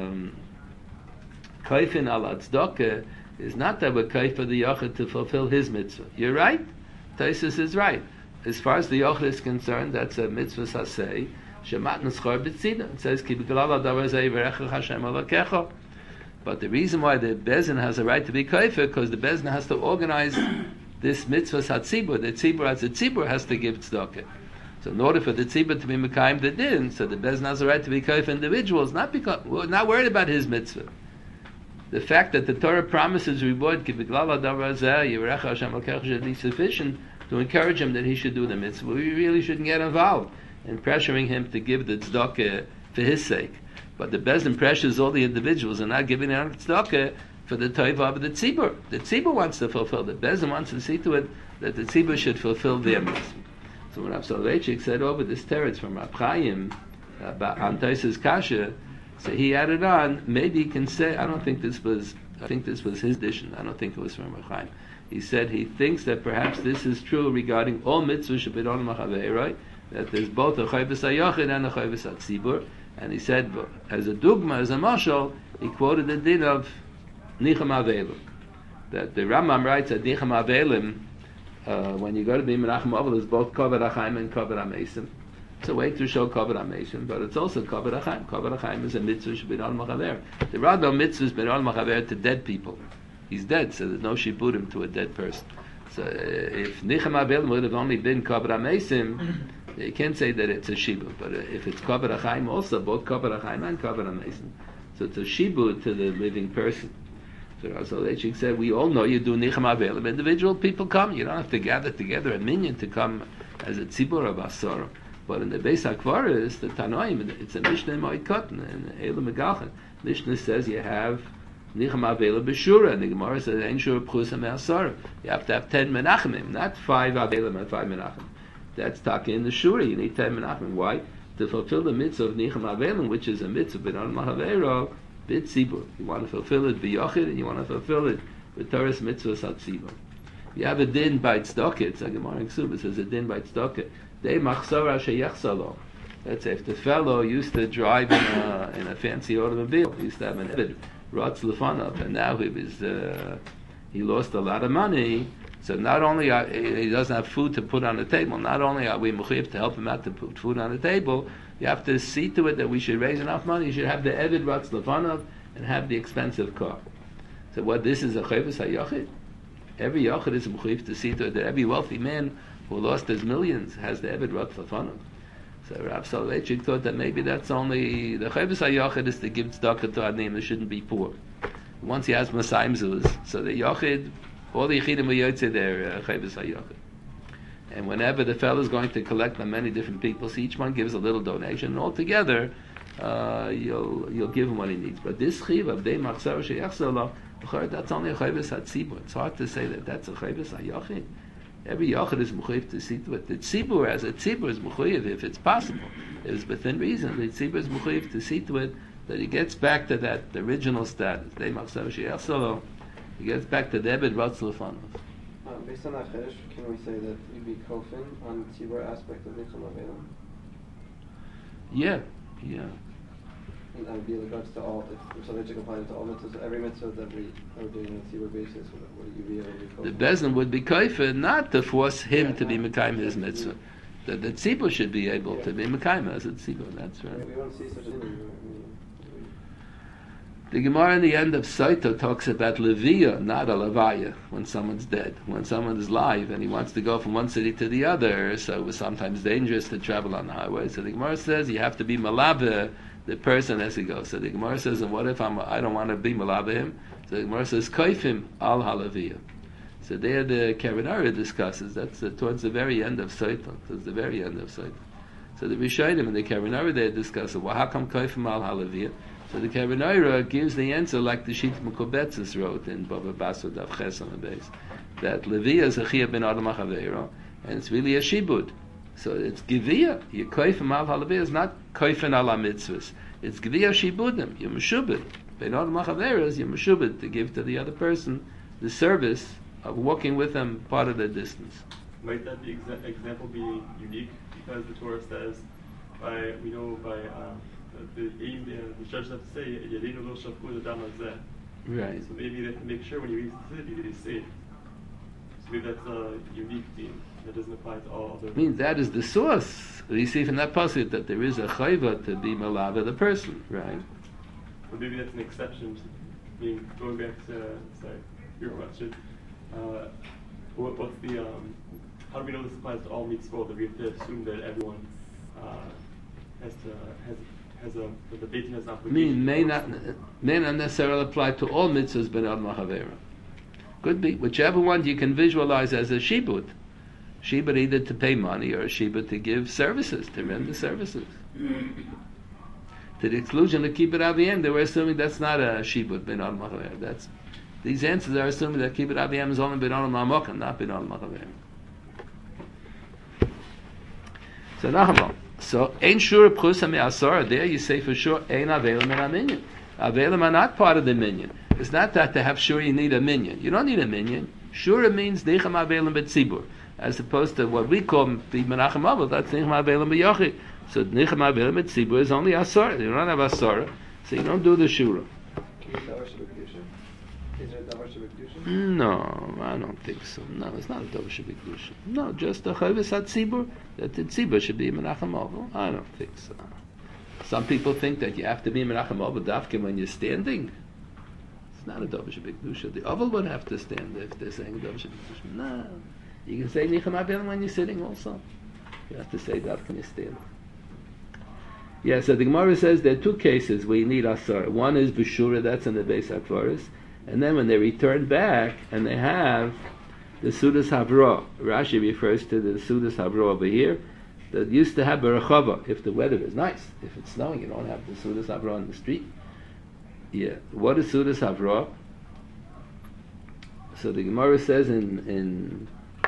S1: kaifin al tzedakah is not that we're kaif for the yochid to fulfill his mitzvah. You're right. Taisus is right. As far as the yochid is concerned, that's a mitzvah sasei. Shemat neschor b'tzida. It says ki b'glal hadavar zeh v'rechach Hashem alakecha. But the reason why the Bezin has a right to be kaifer, because the Bezin has to organize this mitzvah hatzibur. The tzibur as a tzibur has to give tzedakah. So in order for the tzibur to be mekayim the din, so the Bezin has a right to be kaifer individuals, not because we're not worried about his mitzvah. The fact that the Torah promises reward ki b'glal hadavar zeh yirecha Hashem al-kech should be sufficient to encourage him that he should do the mitzvah. We really shouldn't get involved in pressuring him to give the tzedakah for his sake. But the Bezdin pressures all the individuals and not giving out tzedakah for the toiva of the tzibur. The tzibur wants to fulfill. The Bezdin wants to see to it that the tzibur should fulfill their mitzvah. So when Rab Soloveitchik said over this teretz from Rab Chaim about Antaisa's kasha, so he added on, maybe he can say, I think this was his edition. I don't think it was from Rab Chaim. He said he thinks that perhaps this is true regarding all mitzvahs shebidon machaveiroi, that there's both a chayvus hayochid and a chayvus hatzibur. And he said, as a dugma, as a mashal, he quoted the din of Nichem Avelim. That the Rambam writes that Nichem Avelim, when you go to be Menachem Avil, is both Kavod HaChaim and Kavod HaMesim. It's a way to show Kavod HaMesim, but it's also Kavod HaChaim. Kavod HaChaim is a mitzvah Shebidon Machaver. The Radha mitzvah is Bidon Machaver to dead people. He's dead, so there's no shiburim to a dead person. So if Nichem Avelim would have only been Kavod HaMesim, you can't say that it's a shibud, but if it's kavod hachaim also, both kavod hachaim and kavod hamesim, so it's a shibud to the living person. So Soloveitchik said, we all know you do nichem avelim. Individual people come. You don't have to gather together a minyan to come as a tzibur of asor. But in the Beis HaKvaris, the Tanoim, it's a Mishnah Moed Katan and Eila Megachan. Mishnah says you have nichem avelim b'shura, and the Gemara says ein shura pchusa me'asor. You have to have 10 menachemim, not 5 avelim and 5 menachem. That's taka in the shura. You need 10 menachem. Why? To fulfill the mitzvah of nichem avelim, which is a mitzvah b'non mahavero bit tzibur. You want to fulfill it b'yochid, and you want to fulfill it with Torah's mitzvah satzibur. You have a din by tzedakah. It's like a Gemara in Ksubah says a din by tzedakah. They machzora sheyechsalo. That's if the fellow used to drive in a fancy automobile. He used to have an Eved Rotz Lefanov, and now he lost a lot of money. So not only he doesn't have food to put on the table, not only are we mechuyev to help him out to put food on the table, you have to see to it that we should raise enough money. You should have the Eved Rotz Lefanov and have the expensive car. So what this is a chayvus hayochid. Every yochid is mechuyev to see to it that every wealthy man who lost his millions, has the Ebed Rot Fafanov. So Rav Soloveitchik thought that maybe that's only the Chayvus HaYochid is to give tzedakah to Adim that shouldn't be poor. Once he has Masayim Zuz, so the Yochid, all the Yechidim will yotze their Chayvus HaYochid. And whenever the fellow is going to collect on many different people, so each one gives a little donation, and altogether you'll give him what he needs. But this chiv of dei machzor sheyachzor, that's only a chayvus hatzibur. It's hard to say that that's a chayvus hayachid. Every yachid is mechuyev to see to it. The tzibur, as a tzibur, is mechuyev if it's possible. It is within reason. The tzibur is mechuyev to see to it that he gets back to that original status. Dei machzor sheyachzor. He gets back to the Ebed Ratz Lefanov.
S2: Based on that chiddush, can we say that you'd be kofin on the tzibur aspect of Nicham Avelim?
S1: Yeah.
S2: And that would be in regards to all, if Soloveitchik applied it to all mitzvahs, every mitzvah that we are doing on a tzibur basis, would you be able to be kofin?
S1: The Bezdin would be kofin not to force him to be mekayim his mitzvah. The tzibur should be able to be mekayim as a tzibur. That's right.
S2: We don't see such a thing.
S1: The Gemara in the end of Saito talks about Leviyah, not a Levaya, when someone's dead. When someone is live and he wants to go from one city to the other, so it was sometimes dangerous to travel on the highway. So the Gemara says you have to be Malabeh the person as he goes. So the Gemara says, and what if I don't want to be Malabeh him? So the Gemara says, Koifim al halaviyah. So there the Kavanara discusses, that's towards the very end of Saito. Towards the very end of Saito. So the Rishonim and the Kavanara there discuss, well, how come Koifim al halaviyah? So the Kavanara gives the answer like the Shit Mukobetzis wrote in Baba Basra Dav Ches on the base, that Leviyah is a Chiyah ben Adam HaChaveiro, and it's really a Shibud. So it's Giviyah. Your Koifim al halaviyah is not Koifim al mitzvahs. It's Giviyah Shibudim. You're Meshubed. Ben Adam HaChaveiro is you're Meshubed to give to the other person the service of walking with them part of the distance.
S4: Might that example be unique because the Torah says, the judges have to say, Yadinu lo shafku l'dam hazeh.
S1: Right.
S4: So maybe they have to make sure when you read the city that he's safe. So maybe that's a unique theme that doesn't apply to all other.
S1: I mean, that is the source. We see from that passage that there is a chayva to be malava the person, right?
S4: But maybe that's an exception. Going back to your question, what's the how do we know this applies to all mitzvot? That we have to assume that everyone has the Beit Din has an obligation.
S1: May not necessarily apply to all mitzvahs ben Adam HaChaveiro. Could be whichever one you can visualize as a shibud. Shibud either to pay money or a shibud to give services, to render services. To the exclusion of Kibbut Aviyam, they were assuming that's not a shibud ben Adam HaChaveiro. These answers are assuming that Kibbut Aviyam is only ben Adam HaMokam, not ben Adam HaChaveiro. So Nachamon. So, ein shura pchusa me'asara, there you say for sure, ein avelim and a minyan. Avelim are not part of the minyan. It's not that to have shura you need a minyan. You don't need a minyan. Shura means nicham avelim betzibur, as opposed to what we call the menachem avos, that's nicham avelim beyochid. So nicham avelim betzibur is only asara. You don't have asara, so you don't do the shura.
S2: Is there a davar shebekdusha?
S1: No, I don't think so. No, it's not a davar shebekdusha. No, just a chayvus hatzibur, that the tzibur should be menachem avos. I don't think so. Some people think that you have to be menachem avos dafke when you're standing. It's not a davar shebekdusha. The avos would have to stand if they're saying davar shebekdusha. No, you can say nichem avelim when you're sitting also. You have to say dafke when you stand. Yeah, so the Gemara says there are two cases where you need asar. One is b'shura, that's in the Beis HaKvaros. And then when they return back and they have the Sudas Havra, Rashi refers to the Sudas Havra over here, that used to have Berachava if the weather is nice. If it's snowing, you don't have the Sudas Havra on the street. Yeah. What is Sudas Havra? So the Gemara says in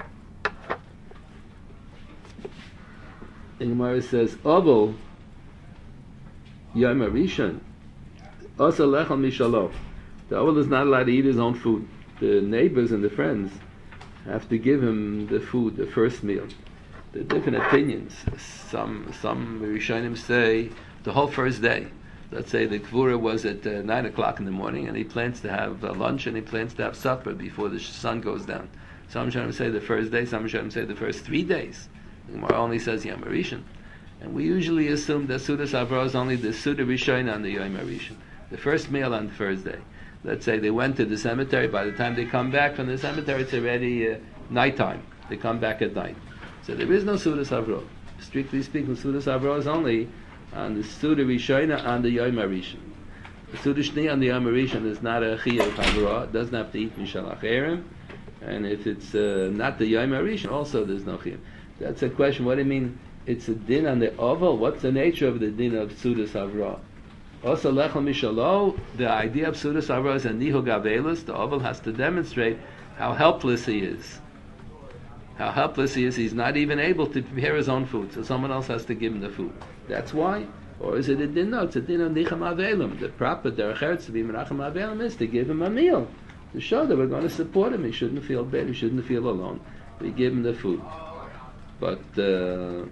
S1: Gemara says, Oval Yom Rishon Asa Lechal Mishalof. The Oval is not allowed to eat his own food. The neighbors and the friends have to give him the food, the first meal. There are different opinions. Some Rishonim say the whole first day. Let's say the Kvura was at 9 o'clock in the morning and he plans to have lunch and he plans to have supper before the sun goes down. Some Rishonim say the first day, some Rishonim say the first 3 days. The Gemara only says Yom Rishon. And we usually assume that Sudas Havra is only the Suda Rishon on the Yom Rishon, the first meal on the first day. Let's say they went to the cemetery. By the time they come back from the cemetery, it's already nighttime. They come back at night. So there is no Sudas Havro. Strictly speaking, Sudas Havro is only on the Suda Rishona on the Yom HaRishon. The Suda Shni on the Yom HaRishon is not a Chiyuv Havro. It doesn't have to eat Mishal Acherim. And if it's not the Yom HaRishon, also there's no Chiyuv. That's a question. What do you mean? It's a din on the oval. What's the nature of the din of Sudas Havro? Also, Lechel Mishalo, the idea of Sudas Havro is a Nihu Gavelus. The oval has to demonstrate how helpless he is. How helpless he is. He's not even able to prepare his own food, so someone else has to give him the food. That's why? Or is it a din? No, it's a din of Nichem Avelim. The proper Derech Eretz to be Menachem Avelim is to give him a meal, to show that we're going to support him. He shouldn't feel bad, he shouldn't feel alone. We give him the food. But the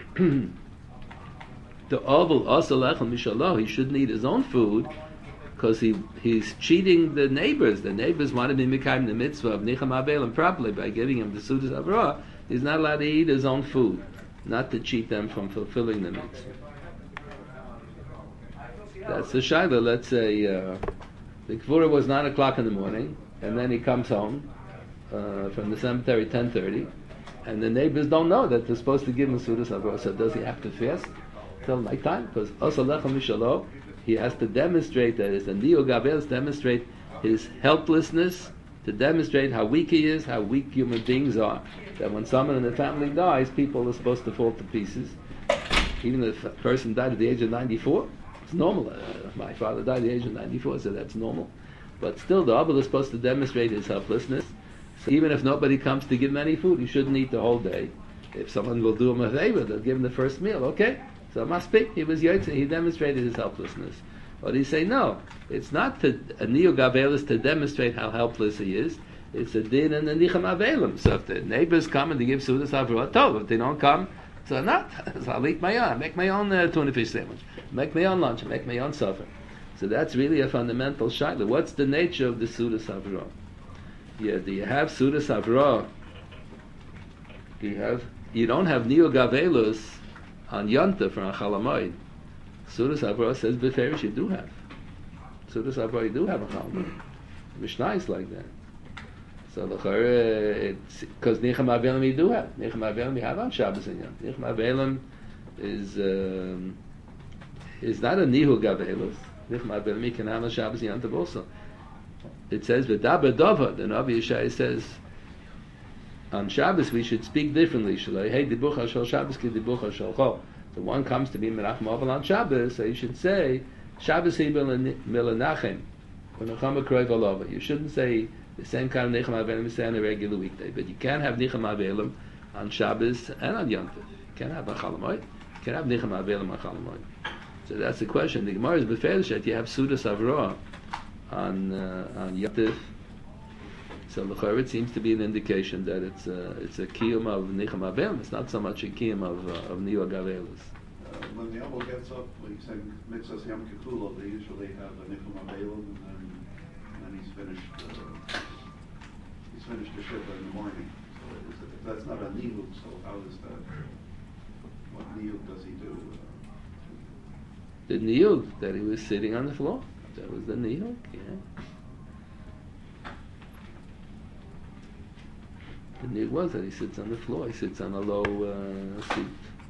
S1: oval also Lechel Mishalo, he shouldn't eat his own food, because he's cheating the neighbors. The neighbors want to be Mekayim the mitzvah of Nichem Avelim properly by giving him the Sudas Havra. He's not allowed to eat his own food, not to cheat them from fulfilling the mitzvah. That's the shaila. Let's say the Kfura was 9 o'clock in the morning, and then he comes home from the cemetery 10:30, and the neighbors don't know that they're supposed to give him Sudas Havra. So does he have to fast till nighttime? Because also Lechel Mishalo, he has to demonstrate that it's a Neo Gavel, demonstrate his helplessness, to demonstrate how weak he is, how weak human beings are. That when someone in the family dies, people are supposed to fall to pieces. Even if a person died at the age of 94, it's normal. My father died at the age of 94, so that's normal. But still, the Abel is supposed to demonstrate his helplessness. So even if nobody comes to give him any food, he shouldn't eat the whole day. If someone will do him a favor, they'll give him the first meal. Okay, so must be. He was Yotze, he demonstrated his helplessness. But he say no, it's not a Neo Gavelis to demonstrate how helpless he is. It's a din and a Nichem Avelim. So if the neighbors come and they give Sudas Havra, tov. If they don't come, so not. So I'll eat my own. I make my own tuna fish sandwich. Make my own lunch. I make my own supper. So that's really a fundamental shaila. What's the nature of the Sudas Havra? Yeah, do you have Sudas Havra? You don't have Neo Gavelus on Yonta for a Chalamoid. Sudas Havra says beferish you do have. Sudas Havra you do have a Chalamoid. Mishnah is like that. So it's because Nichem Avelim you do have. Nichem Avelim you have on Shabbos and Yom. Nichem Avelim is not a Nihu Gavelus. Nichem Avelim you can have on Shabbos and Yom also. It says V'daber Dova. The Navi Yeshai says on Shabbos we should speak differently. Shalai hey dibuch hashal Shabbos ki dibuch hashal chol. So one comes to be Menachem Aval on Shabbos, so you should say Shabbos hi milanachem. You shouldn't say the same kind of Nichem Avelim you say on a regular weekday, but you can have Nichem Avelim on Shabbos and on Yom Tov. You can have a Chalamoid. You can have Nichem Avelim on Chalamoid. So that's the question. The Gemara is beferish that you have Sudas Havra on Yom Tov. So l'chayr it seems to be an indication that it's a kiyum of Nichem Avelim. It's not so much a kiyum of Neo Gavelus.
S5: When the Abel gets up, like saying Mitzvahs Yom Kippur, they usually have a Nichem Avelim, and then he's finished the shiva in the morning. So if that's not a nihuk, so how is that? What nihuk does he do?
S1: The nihuk that he was sitting on the floor. That was the nihuk. Yeah. The nihuk was that he sits on the floor. He sits on a low seat.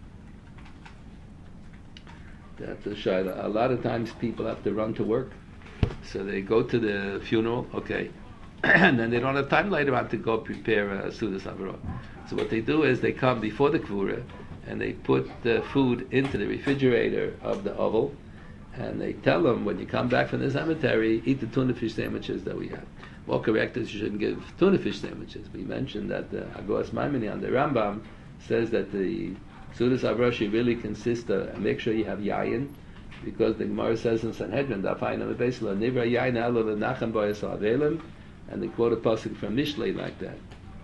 S1: That's a shaila. A lot of times people have to run to work, so they go to the funeral. Okay. And then they don't have time later on to go prepare Sudas Havra. So what they do is they come before the Kvura and they put the food into the refrigerator of the oval, and they tell them when you come back from the cemetery, eat the tuna fish sandwiches that we have. More correct is you shouldn't give tuna fish sandwiches. We mentioned that the Agos Maimoni on the Rambam says that the Sudas Havra should really consist of, make sure you have yayin, because the Gemara says in Sanhedrin, Dafayim Abesla, Nivra yayin alo lenachem boyas avelim. And they quote a pasuk from Mishlei like that.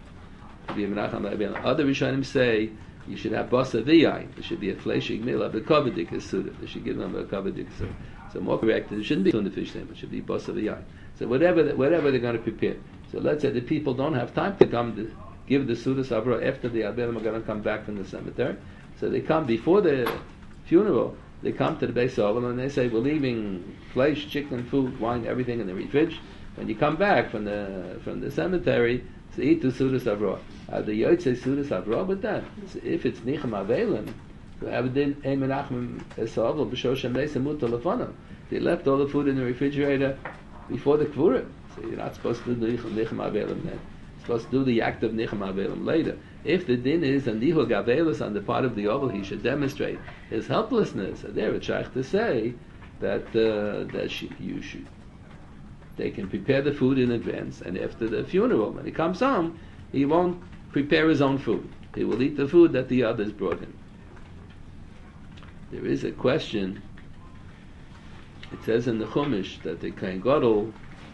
S1: Other Rishonim say you should have basa v'yayin. There should be a fleshig milah, but kavadik is suda. They should give them a kavadik suda. So more correct, it shouldn't be tuna fish sandwich. It should be basa v'yayin. So whatever they're going to prepare. So let's say the people don't have time to come to give the Sudas Havra after the Avelim are going to come back from the cemetery. So they come before the funeral. They come to the Beis Ovel and they say, we're leaving flesh, chicken, food, wine, everything in the fridge. when you come back from the cemetery, so eat the Sudas Avroa. The Yotzei Sudas Avroa with that. So if it's Nichem Avelim, so have a din Ein Menachem Esavel B'Shoshem Neisa Muta Lefanam. They left all the food in the refrigerator before the Kvura. So you're not supposed to do the Nichem Avelim then. You're supposed to do the act of Nichem Avelim later. If the din is a Nihul Gavelus on the part of the Oval, he should demonstrate his helplessness. And there it's shaykh to say that you should. They can prepare the food in advance, and after the funeral, when he comes home, he won't prepare his own food. He will eat the food that the others brought him. There is a question. It says in the Chumash that the Kohen Gadol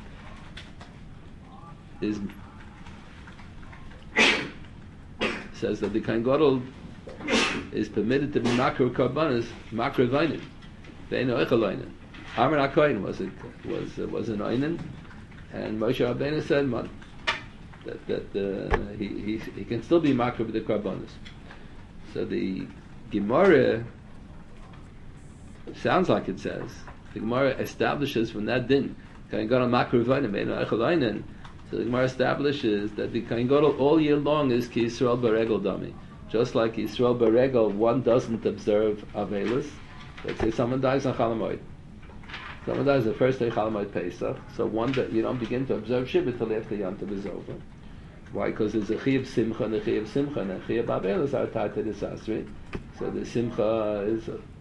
S1: says that the Kohen Gadol is permitted to be makro karbanos, makro vaynin, ve'eno echel vaynin. Aaron HaKohen was an oinen, and Moshe Rabbeinu said that he can still be makro with the karbanos. So the Gemara sounds like it says the Gemara establishes from that din Kohen Gadol makro vaynin, ve'eno echel vaynin. So the Gemara establishes that the Kohen Gadol all year long is ki Yisrael Baregel Dami. Just like Yisrael Baregel, one doesn't observe Avelis. Let's say someone dies on Chol Hamoed. Someone dies the first day Chol Hamoed Pesach. So one that you don't begin to observe Shiva till after Yom Tov is over. Why? Because there's a Chiyuv Simcha and a Chiyuv Simcha, and a Chiyuv Avelis are tied to the Sasri. So the Simcha is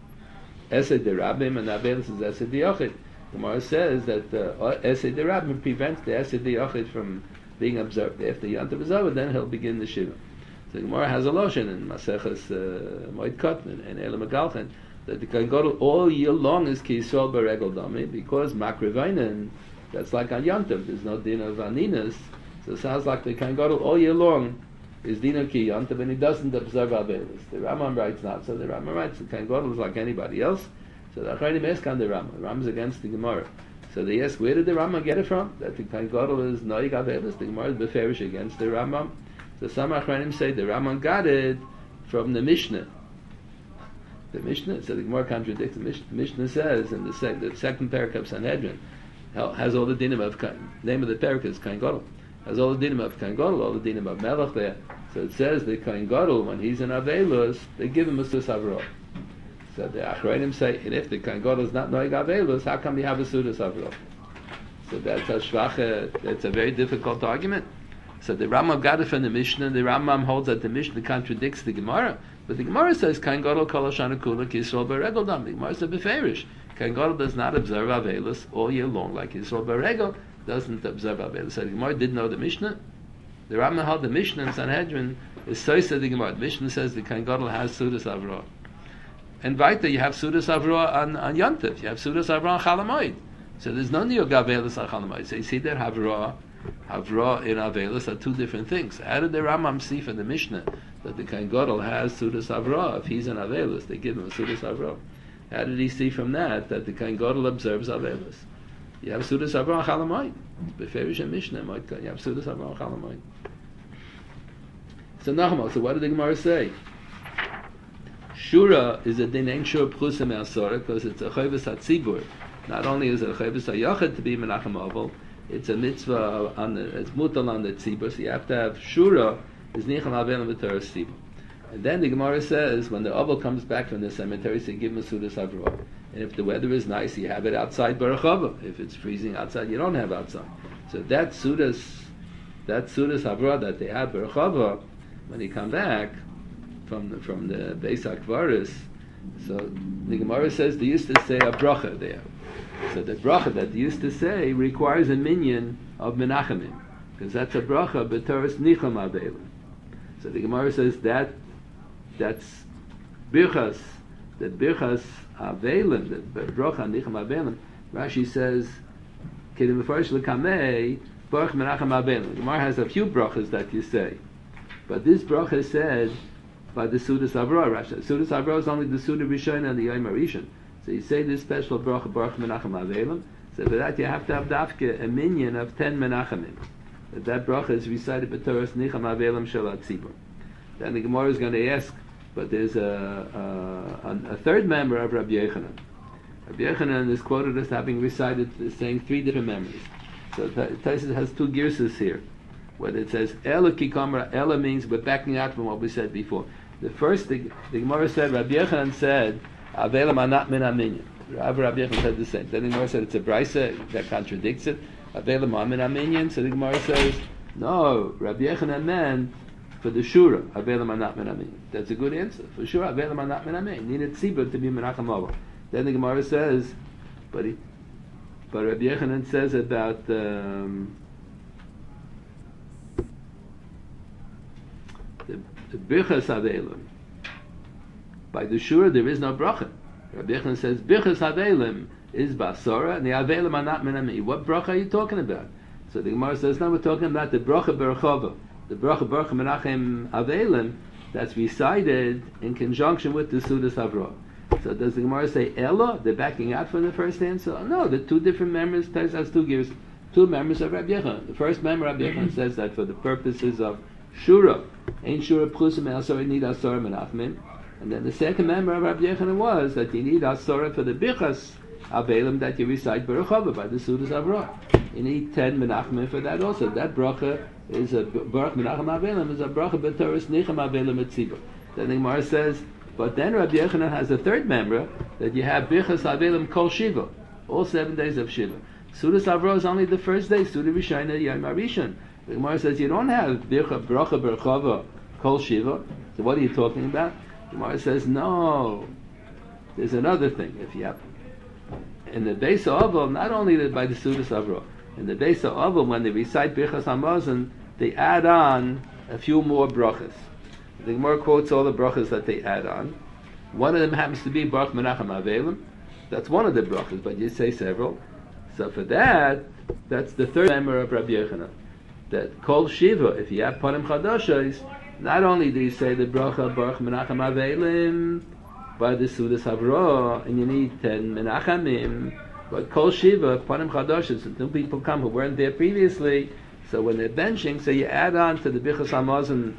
S1: Esed de Rabbim and Avelis is Esed de Yochid. The Gemara says that Esed de Rabbim prevents the Esed de Yochid from being observed. After Yom Tov is over, then he'll begin the Shiva. So the Gemara has a lotion in Maseches Moed Katan and Elam Agalchen that the Kohen Gadol all year long is Ki Yisrael Baregel Dami, because Makrivaynen, that's like on Yom Tov, there's no din of Aninas, so it sounds like the Kohen Gadol all year long is din of Ki Yom Tov, and he doesn't observe Avelis. The Rambam writes not, so the Rambam writes the Kohen Gadol is like anybody else, so the Achronim ask on the Rambam. The Rambam is against the Gemara. So they ask, where did the Rambam get it from? That the Kohen Gadol is Noig Avelis, the Gemara is beferish against the Rambam. So some Achronim say the Rambam got it from the Mishnah. The Mishnah, so the Gemara contradicts the Mishnah. The Mishnah says in the second parak of Sanhedrin has all the dinim of name of the parak is Kohen Gadol, has all the dinim of Kohen Gadol, all the dinim of Melech there. So it says the Kohen Gadol, when he's in Avelos, they give him a Sus Avroah. So the Achronim say, and if the Kohen Gadol is not Noig Avelos, how come you have a Sus Avroah? So that's a shvache. That's a very difficult argument. So the Rambam got it from the Mishnah. The Rambam holds that the Mishnah contradicts the Gemara, but the Gemara says Kohen Gadol kol hashana kula ki Yisrael baregel dam. The Gemara says beferish. Kohen Gadol does not observe Avelis all year long like Yisrael baregel doesn't observe Avelis. So the Gemara didn't know the Mishnah. The Rambam held the Mishnah in Sanhedrin is so said the Gemara. The Mishnah says the Kohen Gadol has Sudas Avroah, and weiter you have Sudas Avroah on Yom Tov. You have Sudas Avroah on Chol Hamoed. So there's no Niyog Avelis on Chol Hamoed. So you see there Havroah in Avelis are two different things. How did the Rambam see from the Mishnah that the Kohen Gadol has Sudas Avroah? If he's in Avelis, they give him a Sudas Avroah. How did he see from that the Kohen Gadol observes Avelis? You have Sudas Avroah on Chol Hamoed. Beferish and Mishnah, you have Sudas Avroah on Chol Hamoed. So Nachmal, so what did the Gemara say? Shura is a din ein shur pchusa me'asora because it's a chayvus hatzibur. Not only is it a chayvus hayachid to be menachem oval, it's a mitzvah it's mutal on the tzibur, so you have to have shura is nichem avelim b'torah tzibur. And then the Gemara says when the oval comes back from the cemetery, so you give him a sudas avroah. And if the weather is nice, you have it outside barachava. If it's freezing outside, you don't have outside. So that sudas avroah that they have barachava, when you come back from the Beis HaKvaris, so the Gemara says they used to say a bracha there. So the bracha that they used to say requires a minyan of menachemim, because that's a bracha b'toras nicham avelim. So the Gemara says that's birchas, that birchas avelim, that bracha nicham avelim. Rashi says kedim b'farish l'kamei baruch menachem avelim. The Gemara has a few brachas that you say, but this bracha is said by the Sudas Avroah. Rashi, Sudas Avroah is only the Suda Rishon and the Yom Rishon. So you say this special bracha, Baruch Menachem Avelim. So for that you have to have dafke a minyan of 10 Menachemim. That bracha is recited b'toras Nicham Avelim Shel HaTzibur. Then the Gemara is going to ask, but there's a third member of Rabbi Yochanan. Rabbi Yochanan is quoted as having recited, saying 3 different memories. So Taisus has two girses here. When it says Ela Kikamra, Ela means we're backing out from what we said before. The first, the Gemara said, Rabbi Yochanan said, Avela manat min aminyan. Rabbi Yochanan said the same. Then the Gemara said it's a brisa that contradicts it. Avela manat min aminyan. So the Gemara says, no, Rabbi Yochanan meant for the shura, Avela manat min aminyan. That's a good answer. For sure, Avela manat min aminyan. Needed tzibur to be menachem over. Then the Gemara says, but Rabbi Yochanan says about the birchas avelim. By the shura, there is no bracha. Rabbi Yochanan says birchas avelim is basora, and the avelim are not minami. What bracha are you talking about? So the Gemara says, no, we're talking about the bracha berachava, the bracha menachem avelim that's recited in conjunction with the sudas avrah. So does the Gemara say Ella? They're backing out from the first answer? No, the two different members. Tais has two gears, two members of Rabbi Yochanan. The first member, Rabbi Yochanan, says that for the purposes of shura, ain't shura pchusim elsor, you need asora menachmin. And then the second member of Rabbi Yochanan was that you need asora for the bichas avelim that you recite berachava by the sudas avrah. You need 10 menachmin for that also. That bracha is a barach menachem avelim is a bracha b'toras nichem avelim etzibur. Then the Gemara says, but then Rabbi Yochanan has a third member that you have bichas avelim kol shiva, all 7 days of shiva. Sudas avrah is only the first day. Suda rishayna yom harishon. The Gemara says you don't have bracha berachava kol shiva. So what are you talking about? The Gemara says no. There's another thing. If you have in the base of Aval, not only by the Sudas avrah, in the base of Aval, when they recite Birchas Hamazon, they add on a few more brachas. The Gemara quotes all the brachas that they add on. One of them happens to be Baruch Menachem Avelim. That's one of the brachas, but you say several. So for that, that's the third member of Rabbi Yochanan. That Kol Shiva, if you have Panim Chadashos, not only do you say the bracha Baruch Menachem Avelim by the Sudas Havrah, and you need 10 Menachemim, but Kol Shiva, Panim Chadashos, and new people come who weren't there previously, so when they're benching, so you add on to the Bichas Hamazon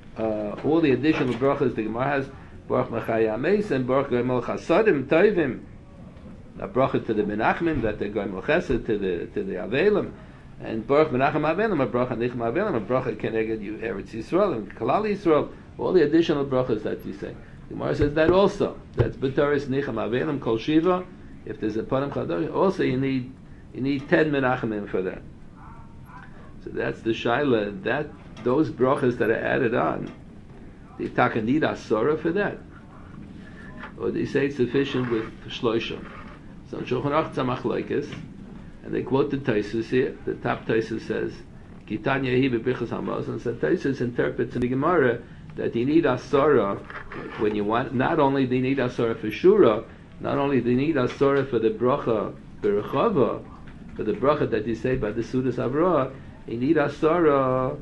S1: all the additional brachas the Gemara has, Baruch Mechaya Meis and Baruch Goimel Chasadim Tovim, a bracha to the Menachemim that they're Goimel Chesed to the Avelim, and Baruch Menachem Avelim, a bracha Nichem Avelim, a bracha Keneged Eretz Yisrael and Kalal Yisrael, all the additional brachas that you say. The Gemara says that also. That's B'toris Nichem Avelim Kol Shiva. If there's a Panim Chadash, also you need 10 Menachemim for that. So that's the Shaila, that those brachas that are added on, the taka need asora for that, or they say it's sufficient with shloisha. So in Shulchan Aruch Tzamach Laikis, and they quote the Taisus here. The top Taisus says, "Kitanya hi bebichas hamazon." So Taisus interprets in the Gemara that you need asora when you want. Not only do you need asora for shura, not only do you need asora for the bracha berachava, for the bracha that you say by the Sudas Avrah, you need asara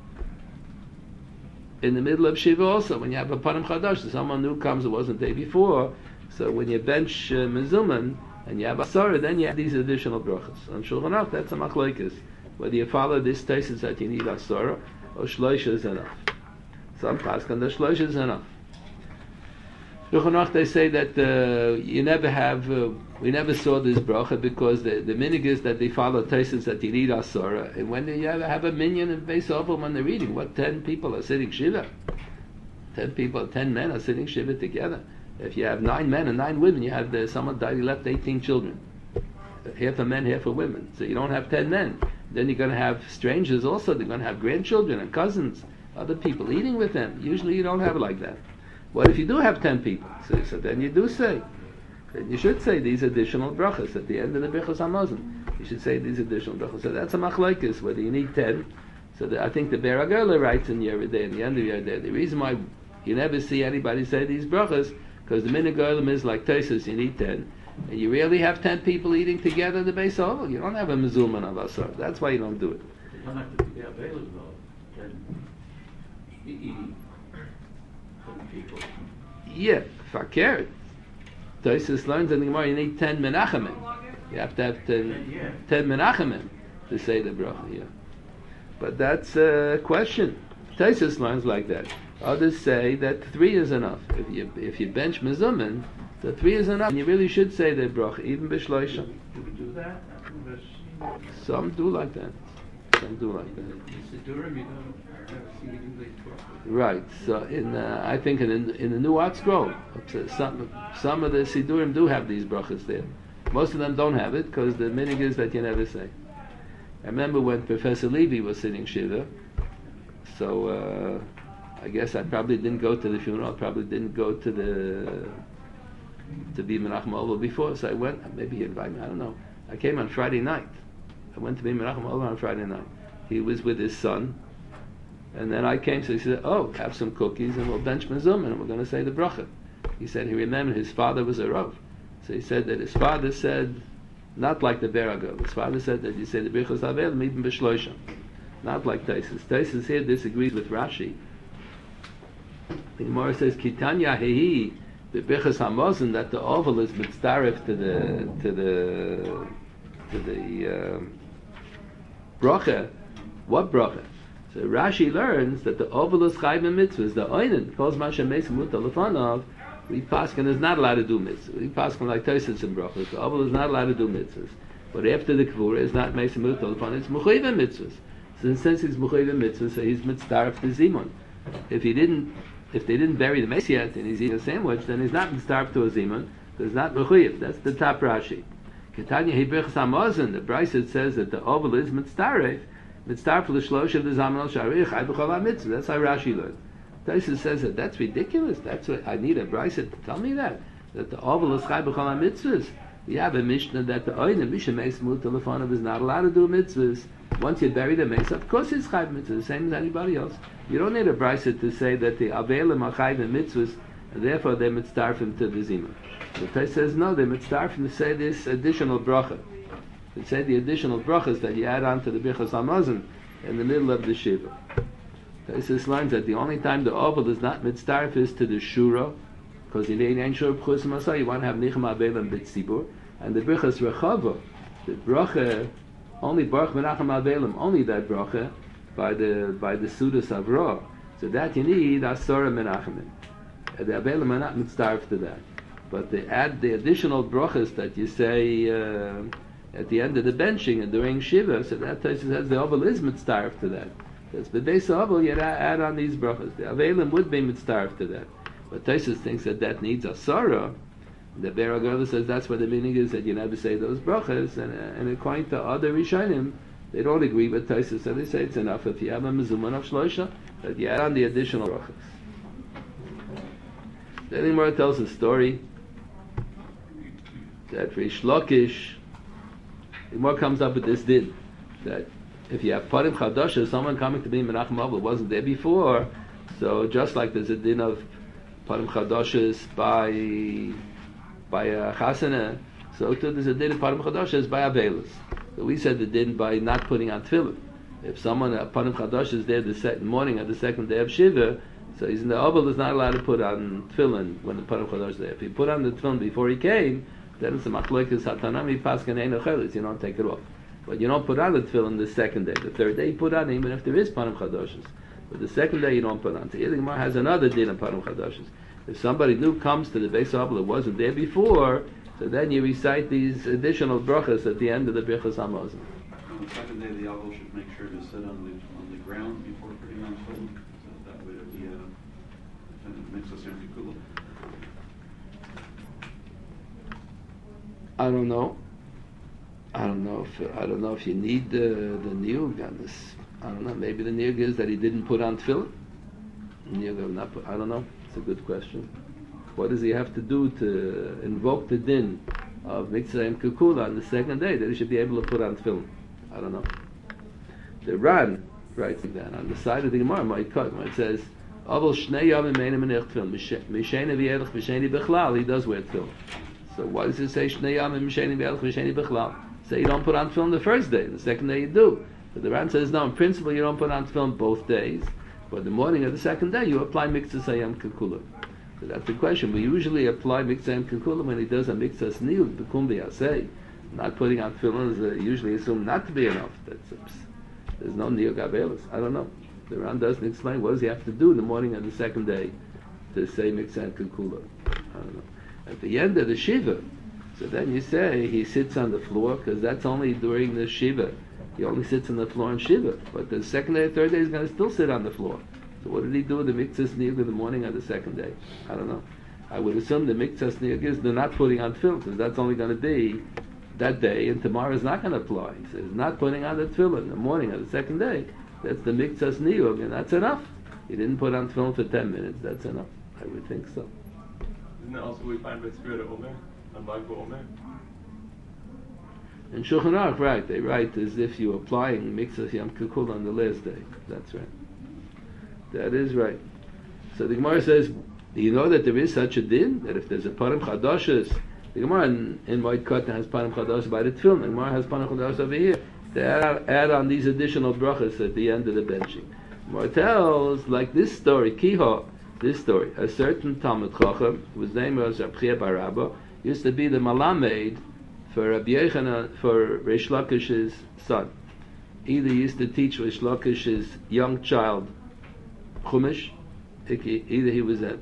S1: in the middle of Shiva also, when you have a Panim Chadash, so someone new comes who wasn't there before, so when you bench Mezuman, and you have asara, then you have these additional brachas. On Shulchan Aruch, that's a machlokes. Whether you follow this thesis that you need asara, or shloisha is enough. Some paskan, the shloisha is enough. Shulchan Aruch, they say that you never have, we never saw this bracha because the minig is that they follow tesis that you need asara, and when you have a minyan in base of them when they're reading, 10 people are sitting shiva? 10 men are sitting shiva together. If you have 9 men and 9 women, you have someone died, he left 18 children. Half are men, half are women. So you don't have 10 men. Then you're going to have strangers also, they're going to have grandchildren and cousins, other people eating with them. Usually you don't have it like that. What if you do have 10 people? So then you do say, then you should say these additional brachas at the end of the Birchas Hamazon. You should say these additional brachas. So that's a machlokes, whether you need 10. So I think the Be'er HaGolah writes in Yeridei, in the end of Yeridei, the reason why you never see anybody say these brachas, because the minhag olam is like Tosfos, you need 10. And you rarely have 10 people eating together in the Beis Oval. You don't have a mezulman of asar. That's why you don't do it.
S6: You don't have to be available and eating 10 people.
S1: Yeah, fakir. Tosfos learns in the Gemara you need 10 menachemim. You have to have 10 menachemim to say the bracha. Yeah, but that's a question. Tosfos learns like that. Others say that 3 is enough. If you bench mezumin, the 3 is enough. And you really should say the bracha, even b'shloisha.
S6: Do we do that?
S1: Some do like that. Some do like that.
S6: The Sidurim, you don't have a English brachas.
S1: Right. So I think in the New Art Scroll, some of the Sidurim do have these brachas there. Most of them don't have it because the minig is that you never say. I remember when Professor Levy was sitting Shiva, so I guess I probably didn't go to the funeral, I probably didn't go to be Menachem Oval before, so I went, maybe he invited me, I don't know. I came on Friday night. I went to be Menachem Oval on Friday night. He was with his son, and then I came, so he said, oh, have some cookies and we'll bench Mezum and we're going to say the bracha. He said he remembered his father was a Rav. So he said that his father said, not like the Beragel, his father said that you say the Birchos Avelim even b'shloshim. Not like Taisus. Taisus here disagrees with Rashi. The Gemara says, Kitanya hehi, the Birchos HaMazon, that the oval is mitzdaref to the bracha. What bracha? So Rashi learns that the oval is chayv mitzvahs. The oinen calls Masha Mesim Muta Lefanov. We paskin is not allowed to do mitzvahs. We paskin like Taisus and brachas. The oval is not allowed to do mitzvahs. But after the kvura, it's not Mesim Muta Lefanov. It's mechuyev mitzvahs. So since he's mechuyev mitzvahs, so he's mitzdaref to Zimun. If they didn't bury the mace yet and he's eating a sandwich, then he's not mitzdaref to a Zimun because it's not mechuyev. That's the top Rashi. Ketanya Hebirchas HaMazon, the Brisa says that the oval is mitzdaref. Mitzdaref l'shlosh of the Zaman al Sharich. I b'chol mitzvah. That's how Rashi learned. Taisus says that that's ridiculous. That's what I need a Brisa to tell me that the oval is chai b'chol mitzvahs. We have a Mishnah that the oin Mishnah makes mut telefonov is not allowed to do mitzvahs. Once you bury the mace, of course it's chai mitzvahs, the same as anybody else. You don't need a Brisa to say that the avelim are chai mitzvahs and therefore they mitzdarfim to the zima. So Taisus says no, they mitzdarfim to say this additional bracha. They say the additional brachas that you add on to the Birchos HaMazon in the middle of the shiva. Taisus learns that the only time the oval is not mitzdarf is to the shura, because in ain't shura b'chus masah you want to have nichem avelim b'tzibur, and the Birchos Rechava, the bracha only baruch menachem avelim, only that bracha by the sudas avra. So that you need asara menachemim. The avelim are not mitzdarf to that, but they add the additional brachas that you say at the end of the benching and during shiva. So that Taisus says the oval is mitzdarf to that. That's the base oval. You add on these brachas. The avelim would be mitzdarf to that, but Taisus thinks that needs asara. The Beragel says that's what the meaning is, that you never say those brachas, and according to other Rishonim, they don't agree with Taisus, so they say it's enough if you have a mezuman of shlosha, that you add on the additional brachas. Then Gemara tells a story that Rish Lakish, Gemara comes up with this din, that if you have Parim Chadasha, someone coming to be Menachem Oval wasn't there before, so just like there's a din of Parim Chadashas by a Chasana, so too there's a din of Parim Chadashas by Avelis. So we said the din by not putting on tefillin. If someone Parim Chadash is there the morning of the second day of Shiva, so he's in the Oval is not allowed to put on tefillin when the Parim Chadash is there. If he put on the tefillin before he came, then it's a machlokes hatanami paskan ein ochelis. You don't take it off. But you don't put on the tefillin the second day. The third day you put on even if there is Parim Chadashas. But the second day you don't put on. So the Gemara has another din of Parim Chadashas. If somebody new comes to the Beis Oval that wasn't there before, so then you recite these additional brachas at the end of the Birchos HaMazon.
S5: On the second day, the oval should make sure to sit on the ground before putting on tefillin, so that way it makes us empty kula.
S1: I don't know if you need the niyug on this. I don't know. Maybe the niyug is that he didn't put on tefillin. I don't know. It's a good question. What does he have to do to invoke the din of Mitzrayim Kekula on the second day that he should be able to put on tefillin? I don't know. The Ran writes that on the side of the Gemara, it says, "Avol shnei yamim meinim menech tefillin misheni v'yelech v'sheni bechlal." He does wear tefillin. So why does it say shnei yamim misheni v'yelech v'sheni bechlal? Say you don't put on tefillin the first day, the second day you do. But the Ran says no. In principle, you don't put on tefillin both days. But the morning of the second day, you apply Mikzas Hayam Kekula. So that's the question. We usually apply Mikzas Hayam Kekula when he does a Mikzas Niyud, Bekum B'Yaseh. Not putting on tefillin is usually assumed not to be enough. There's no Niyud Avelis. I don't know. The Ran doesn't explain what does he have to do in the morning of the second day to say Mikzas Hayam Kekula. I don't know. At the end of the Shiva, So then you say he sits on the floor, because that's only during the Shiva. He only sits on the floor in Shiva. But the second day or third day, he's going to still sit on the floor. So what did he do with the Miktzas Niyug in the morning of the second day? I don't know. I would assume the Miktzas Niyug is they're not putting on tefillin, because that's only going to be that day, and tomorrow is not going to apply. He says, not putting on the tefillin in the morning of the second day, that's the Miktzas Niyug, and that's enough. He didn't put on tefillin for 10 minutes, that's enough. I would think so.
S4: Isn't that also what we find by Spirit of Omer? On Magba Omer?
S1: In Shulchan Aruch, right, they write as if you're applying Miktzas Yom Kippur on the last day. That's right. That is right. So the Gemara says, do you know that there is such a din? That if there's a Parim Chadashas, the Gemara in Moed Katan has Parim Chadashas by the Tefillin, the Gemara has Parim Chadashas over here. They add on these additional brachas at the end of the benching. The Gemara tells, like this story, Kiha, this story, a certain Talmud Chacham, whose name was Rabchia bar Abba, used to be the Malamed for Rabbi Yochanan, for Reish Lakish's son. Either he used to teach Reish Lakish's young child Chumash, either he was a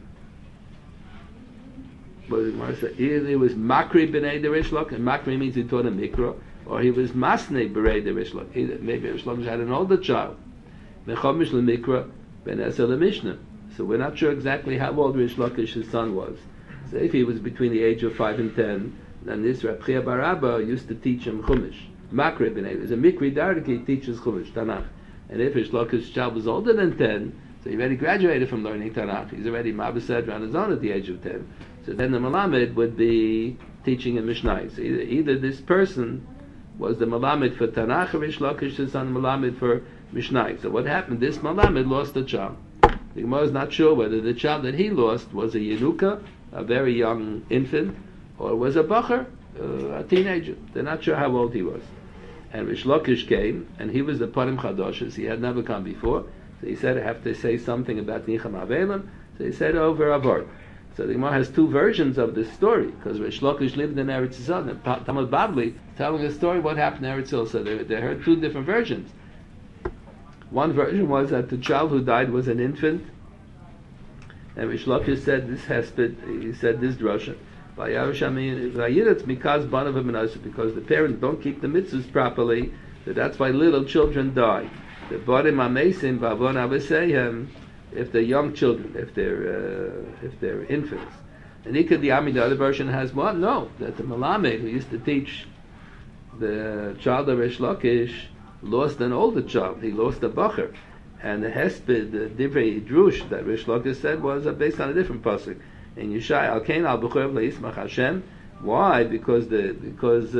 S1: either he was Makri b'nei the Reish Lakish, and Makri means he taught a Mikra, or he was Masnei b'nei the Reish Lakish. Maybe Reish Lakish had an older child. Mechomish l'Mikra ben Eser l'Mishnah. So we're not sure exactly how old Reish Lakish's son was. So if he was between the age of 5 and 10, then this Rabchia bar Abba used to teach him Chumash. Makri b'nei. There's a Mikri Darki, he teaches Chumash, Tanakh. And if Reish Lakish's child was older than 10, so he already graduated from learning Tanakh. He's already Mabased on his own at the age of 10. So then the Malamed would be teaching him Mishnah. So either this person was the Malamed for Tanakh, or Reish Lakish's son Malamed for Mishnah. So what happened? This Malamed lost a child. The Gemara is not sure whether the child that he lost was a Yenuka, a very young infant, or was a Bacher, a teenager. They're not sure how old he was. And Reish Lakish came, and he was the Parim Chadashas. He had never come before. So he said, I have to say something about Nicham Avelim. So he said, over Avard. So the Gemara has two versions of this story, because Reish Lakish lived in Eretz Yisrael, and Talmud Bavli telling a story what happened in Eretz Yisrael. So they heard two different versions. One version was that the child who died was an infant, and Reish Lakish said this hesped, he said this drasha, because the parents don't keep the mitzvahs properly, so that's why little children die. The body mamesim bavon aveseihem, if they're young children, if they're infants. And the other version has what? No, that the Malamed who used to teach the child of Reish Lakish lost an older child. He lost a bacher, and the hesped, the divrei drush that Reish Lakish said was based on a different pasuk in Yeshai. Al kain al b'chorev leismach Hashem. Why? Because they do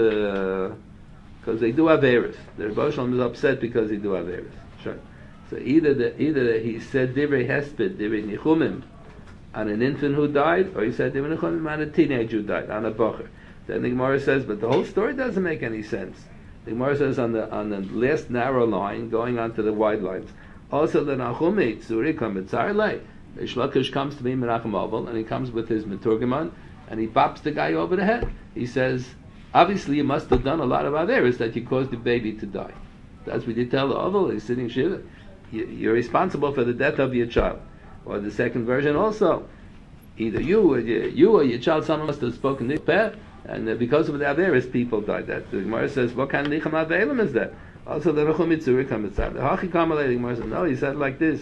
S1: averis. The Rebbe Shalom is upset because they do averis. Sure. So either he said divrei hesped, divrei nichumim on an infant who died, or he said divrei nichumim on a teenager who died, on a bacher. Then the Gemara says, but the whole story doesn't make any sense. The Gemara says on the last narrow line, going on to the wide lines. Also the Nachumi Tzuri Kamitzar Lei. Reish Lakish comes to me Menachem Oval, and he comes with his Meturgaman, and he bops the guy over the head. He says, obviously you must have done a lot of averis that you caused the baby to die. That's what you tell the Oval. He's sitting shiva. You're responsible for the death of your child. Or the second version also, either you or your child, someone must have spoken this peh, and because of the averis, people died. That the Gemara says, what kind of nicham avelim is that? Also the Rechum Mitzuri Kamitzar. The Hachi Kamalei, the Gemara says, no, he said like this.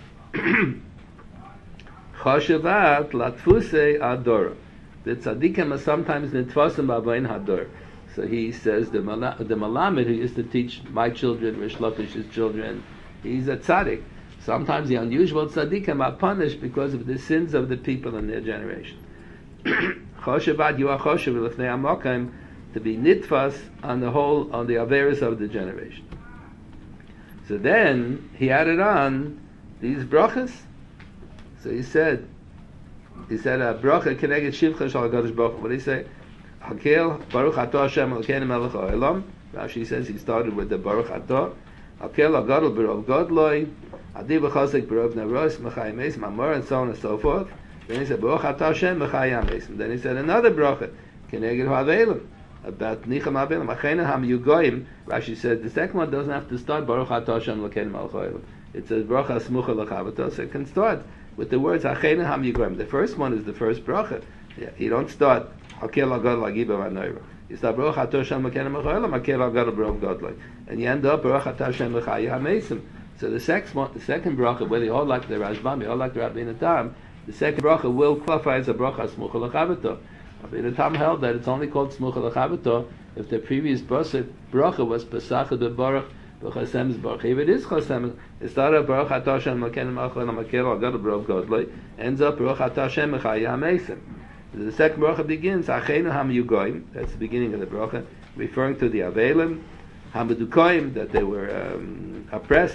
S1: Choshevat latfusei adora. The tzaddikim are sometimes nitvasim b'avayin hador. So he says the Malamed who used to teach my children, Reish Lakish's children, he's a tzaddik. Sometimes the unusual tzaddikim are punished because of the sins of the people in their generation. Choshevat you are choshev l'fnei amokim, to be nitfas on the averis of the generation. So then he added on these brachas. So he said a bracha keneged shivcha shal HaKadosh Baruch Hu. What did he say? Hakel Baruch Atah Hashem Elokeinu Melech Ha'olam. Rashi says he started with the Baruch Atah. Hakel HaGadol B'rov Godloi. Adi B'chazek B'rov Neros Mechayim Eis Mamor, and so on and so forth. Then he said Baruch Atah Hashem Mechayim Eis. And then he said another bracha keneged Ha'avelim, about Nicham Avelim. Achena Ham Yugoyim. Rashi said the second one doesn't have to start Baruch Atah Hashem Elokeinu Melech Ha'olam. It says Baruch HaSmucha L'Chavato, so it can start with the words Achena Ham Yugoyim. The first one is the first bracha. Yeah, you don't start Hakel agad lagiba v'anoira. It's the Baruch Atah Hashem Elokeinu Melech Haolam, Hakel agad Baruch Godloi. And you end up Baruch Atah Hashem L'chaya HaMeisim. So the second bracha, whether you all like the Rashbam, you all like the Rabbeinu Tam, the second bracha will qualify as a bracha Smucha L'Chavito. Rabbeinu Tam held that it's only called Smucha L'Chavito if the previous bracha was Pesach the Baruch B'Chasem's Baruch. If it is Chasem, it's not a Baruch Atah Hashem Elokeinu Melech Haolam, Hakel agad Baruch Godloi, ends up Baruch Atah Hashem L'chaya HaMeisim. The second bracha begins Achenu Hamyugoyim. That's the beginning of the bracha, referring to the Avelim, Hamadukoyim, that they were oppressed.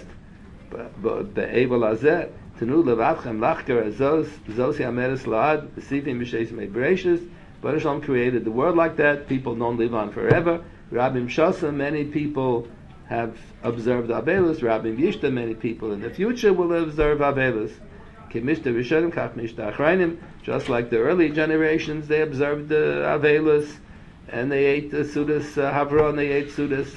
S1: Be'evel Azeh Tenu Levavchem Lachker Azos Zosi Ameres Laad Sifim B'Sheis Me'Bereshis. Baruch Shalom created the world like that. People don't live on forever. Rabbim Shasa, many people have observed Avelus. Rabbim Yishta, many people in the future will observe Avelus. Kimishta Rishonim Kach Mishta Achrayim. Just like the early generations, they observed Avelus, and they ate Sudas Havron, they ate Sudas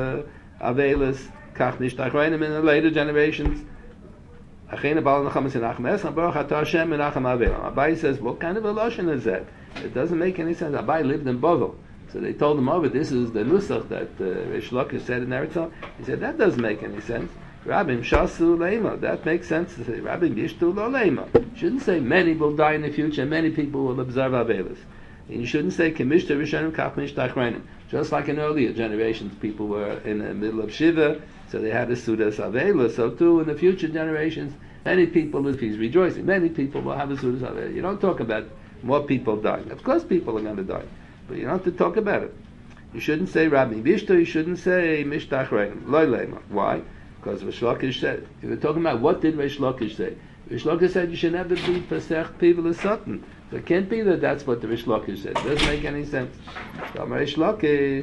S1: Avelus. Kach Mishta Achrayim in the later generations. Achena Bal Nachamas in Achmes, and Baruch Atah Hashem Menachem Avelim. Abai says, what kind of a lashon is that? It doesn't make any sense. Abai lived in Bovel. So they told him, oh, but this is the nusach that Rish Lakish said in Eretz. He said, that doesn't make any sense. Rabbim Shasu Leima. That makes sense to say, Rabbim Yishtu Lo Leima. You shouldn't say many will die in the future, many people will observe Avelis. And you shouldn't say Kimishta Rishonim Kach Mishta Achrayim. Just like in earlier generations, people were in the middle of Shiva, so they had a Sudas Avelis. So too, in the future generations, many people, if he's rejoicing, many people will have a Sudas Avelis. You don't talk about more people dying. Of course people are going to die, but you don't have to talk about it. You shouldn't say Rabbi Bishto, you shouldn't say Mishtach Rein, Loi Lema. Why? Because Rish Lakish said, if you're talking about what did Rish Lakish say? Rish Lakish said you should never be Pesach people as Satan. So it can't be that that's what the Rish Lakish said. It doesn't make any sense. Rish Lakish,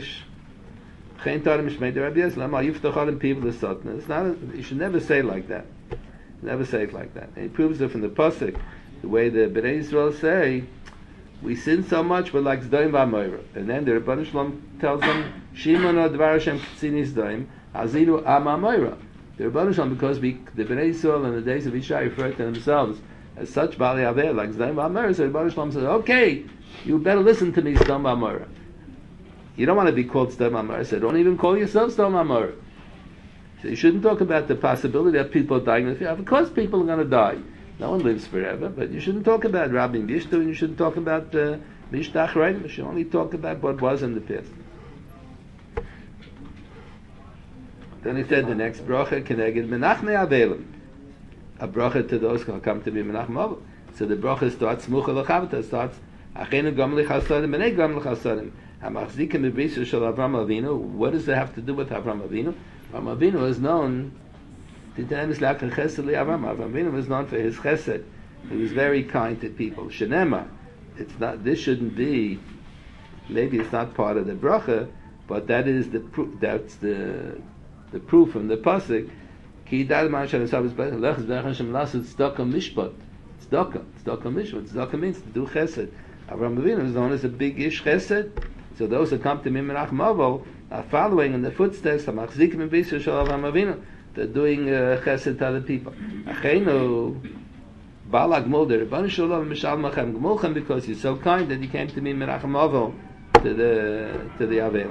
S1: Chen Tarim Shmei de Rabbi Yisrael, Lama Yiftach Alim people as Satan. It's not, you should never say it like that. Never say it like that. And he proves it from the Pasuk, the way the Bnei Yisrael say, we sin so much, we're like Zdoim v'Amoira. And then the Rebbeinu Shalom tells them, Shimon Dvar Hashem Ktzinis Zdoim, Aziru Am Amoira. The Rebbeinu Shalom, because the Bnei Yisrael in the days of Ishai refer to themselves as such Bali Aveh, like Zdoim v'Amoira, so the Rebbeinu Shalom says, okay, you better listen to me, Zdoim v'Amoira. You don't want to be called Zdoim v'Amoira. So don't even call yourself Zdoim v'Amoira. So you shouldn't talk about the possibility of people dying in the future. Of course people are going to die. No one lives forever, but you shouldn't talk about Rabbi Bishtu, and you shouldn't talk about Mishtach Rein. You should only talk about what was in the past. Then he said the next bracha, Keneged Menachne Avelim. A bracha to those who will come to be Menachem Avil. So the bracha starts, Smucha L'Chavta, starts, Achenu Gam L'Chasadim, Menei Gam L'Chasadim. HaMachzikim B'Brisur Shel Avram Avinu. What does that have to do with Avram Avinu? Avram Avinu is known, Avram Avinu was known for his chesed. He was very kind to people. Shenema, it's not. This shouldn't be. Maybe it's not part of the bracha, but that is the proof. That's the proof from the pasuk. Ki dad man shel sabes lechz b'Hashem lasut tzedakah mishpat. Tzedakah mishpat. Tzedakah means to do chesed. Avram Avinu is known as a big ish chesed. So those that come to Menachem Avil are following in the footsteps of Machzikim and B'Brisur Shel Avram Avinu. They're doing chesed to other people. Achenu Balag Mulder Rebbeinu Shalom Mishal Machem Gmulchem, because he's so kind that he came to me Menachem Avil to the Avil.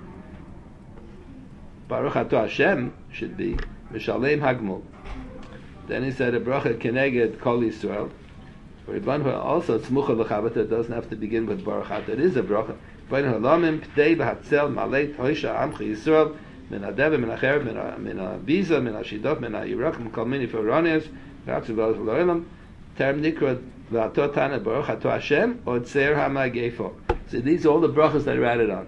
S1: Baruch Atah Hashem should be Mishalem Hagmul. Then he said a bracha Keneged Kol Yisrael. Rebbeinu also Tzmucha L'Chavata doesn't have to begin with Baruch Atah. It is a bracha. Rebbeinu Halamim P'dei B'Hatzel Maleit Hoisha Amchi Yisrael. Min Adeva, min Acher, min Aviza, min Ashidot, min Ayirach, min Kol Mini Foronius, Ratzu V'Oz V'Loelam, Term Nikra V'Atot Tana Baruch Atah Hashem, or Tzer HaMagefo. So these are all the brachas that are added on.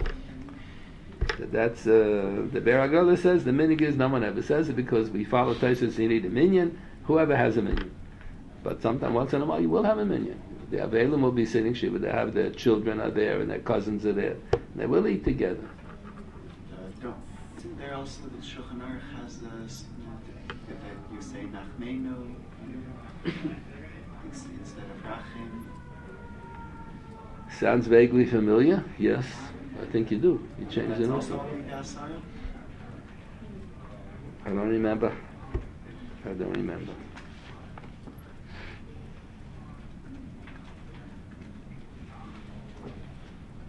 S1: That's the Be'er HaGolah says, the minig is, no one ever says it, because we follow Tosfos, you need a minyan, whoever has a minyan. But sometime, once in a while, you will have a minyan. The Avelim will be sitting Shiva, they have their children are there, and their cousins are there. And they will eat together.
S7: Isn't there also the Shulchan Aruch has this, that you say Nachmenu instead of Rachim?
S1: Sounds vaguely familiar. Yes, I think you do. You changed it also. I don't remember.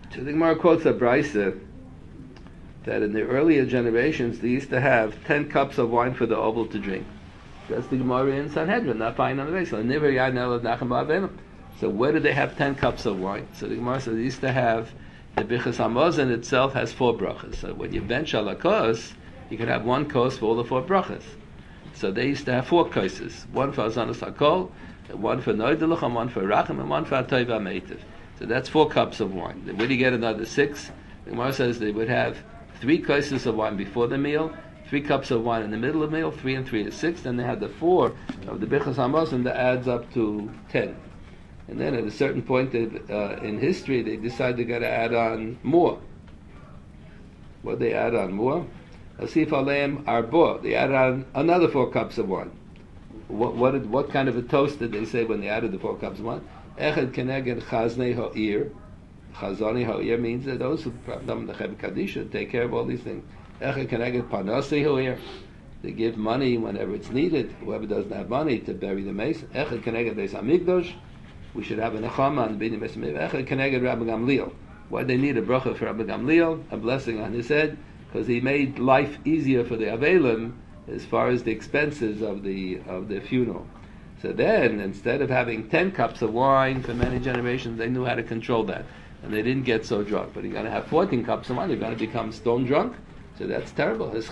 S1: So the Gemara quotes a brisa that in the earlier generations they used to have 10 cups of wine for the oval to drink. That's the Gemara in Sanhedrin, not fine on the base. So where did they have 10 cups of wine? So the Gemara says they used to have, the Bichas Hamazon itself has 4 brachas. So when you bench ala kos, you can have 1 kos for all the 4 brachas. So they used to have 4 koses, 1 for Azanas HaKol, 1 for Noidelach, and 1 for Racham, and 1 for Atoiv HaMeitiv. So that's 4 cups of wine. Then where do you get another 6? The Gemara says they would have 3 koses of wine before the meal, 3 cups of wine in the middle of the meal, 3 and 3 is 6, then they had the 4 of the Bichas Hamazon that adds up to 10. And then at a certain point in history, they decided they got to add on more. What they add on more? Asif Aleim Arbo. They added on another 4 cups of wine. What kind of a toast did they say when they added the 4 cups of wine? Echad Keneged Chaznei Ha'ir. Chazani Ha'ir means that those who come to Cheved Kadisha take care of all these things. Echad Keneged Parnasei Ha'ir. They give money whenever it's needed. Whoever doesn't have money to bury the mace. Echad Keneged Beis Hamikdash. We should have a nechama on the Bnei Mesmir. Echad Keneged Rabbi Gamliel. Why they need a bracha for Rabbi Gamliel, a blessing on his head? Because he made life easier for the Avelim as far as the expenses of the funeral. So then, instead of having 10 cups of wine for many generations, they knew how to control that, and they didn't get so drunk. But you're going to have 14 cups of wine, you're going to become stone drunk. So that's terrible. They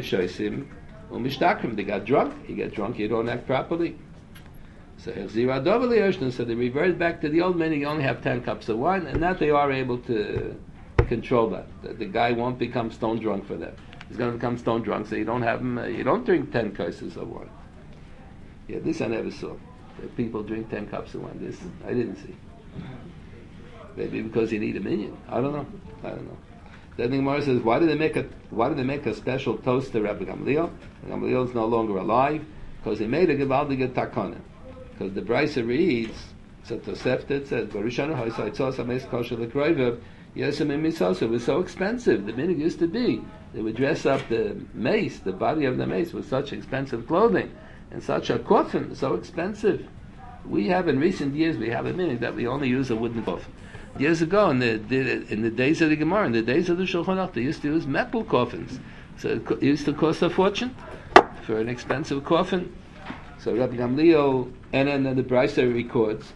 S1: got drunk. You get drunk, you don't act properly. So they reverted back to the old meaning. You only have 10 cups of wine, and that they are able to control that. The guy won't become stone drunk for that. He's going to become stone drunk, so you don't have him. You don't drink 10 koses of wine. Yeah, this I never saw. That people drink 10 cups of wine. This I didn't see. Maybe because you need a minion. I don't know. Then the Gemara says, why did they make a special toast to Rabbi Gamliel? Gamliel is no longer alive because he made a gewaltige takana. Because the Brisa reads, so Tosefta it says, "Barishana ha'isaitzos hames kosher lekroivev yesem imisos." It was so expensive. The minhag used to be they would dress up the mace, the body of the mace, with such expensive clothing and such a coffin, so expensive. We have in recent years we have a minhag that we only use a wooden coffin. Years ago, in the days of the Gemara, in the days of the Shulchan Aruch, they used to use metal coffins. So it used to cost a fortune for an expensive coffin. So Rabbi Gamliel, and then the Brisa records,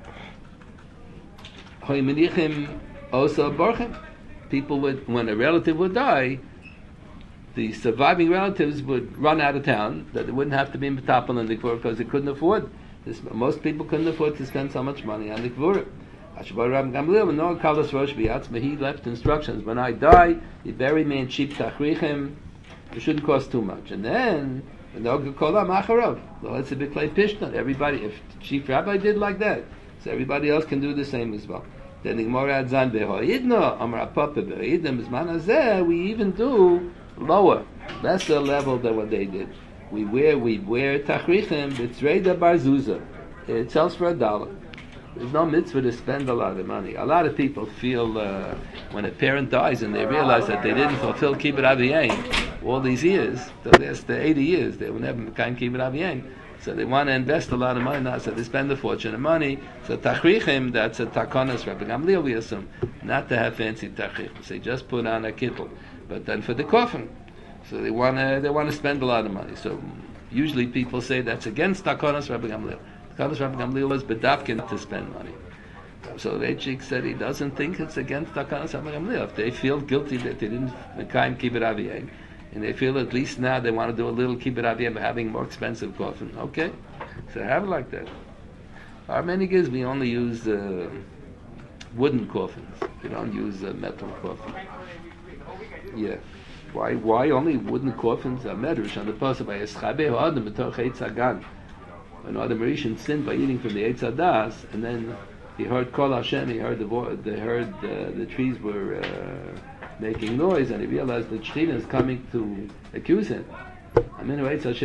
S1: people would, when a relative would die, the surviving relatives would run out of town, that they wouldn't have to be in Metapel in the Kvura because they couldn't afford. Most people couldn't afford to spend so much money on the Kvura. He left instructions, when I die, you bury me in cheap tachrichim, it shouldn't cost too much. And then, everybody, if the chief rabbi did like that, so everybody else can do the same as well. Then the Gemara adds on, we even do lower, lesser level than what they did. We wear tachrichim, b'tzreida barzuzah. It sells for $1. There's no mitzvah to spend a lot of money. A lot of people feel when a parent dies and they realize that they didn't fulfill kibbut aviyim all these years, so there's the 80 years, they will never become kibbut aviyim. So they want to invest a lot of money now, so they spend a fortune of money. So tachrichim, that's a takonas Rabbi Gamliel, we assume, not to have fancy tachrichim. So they just put on a kittel. But then for the coffin, so they want to spend a lot of money. So usually people say that's against takonas Rabbi Gamliel. Takonas Rabbi Gamliel is bedavkin to spend money. So Reichik said he doesn't think it's against takonas Rabbi Gamliel. If they feel guilty that they didn't become kibbut aviyim, and they feel at least now they want to do a little kibbut aviyim by having more expensive coffin. Okay, so have it like that. Our many gives we only use wooden coffins. We don't use metal coffins. Yeah. Why only wooden coffins? A medrash on the pasuk by Eschabehu Adam b'torch Eitz Hagan. When Adam Rishon sinned by eating from the Eitz Hadas, and then he heard Kol Hashem, he heard the trees were making noise, and he realized that Shechina is coming to accuse him. So it says,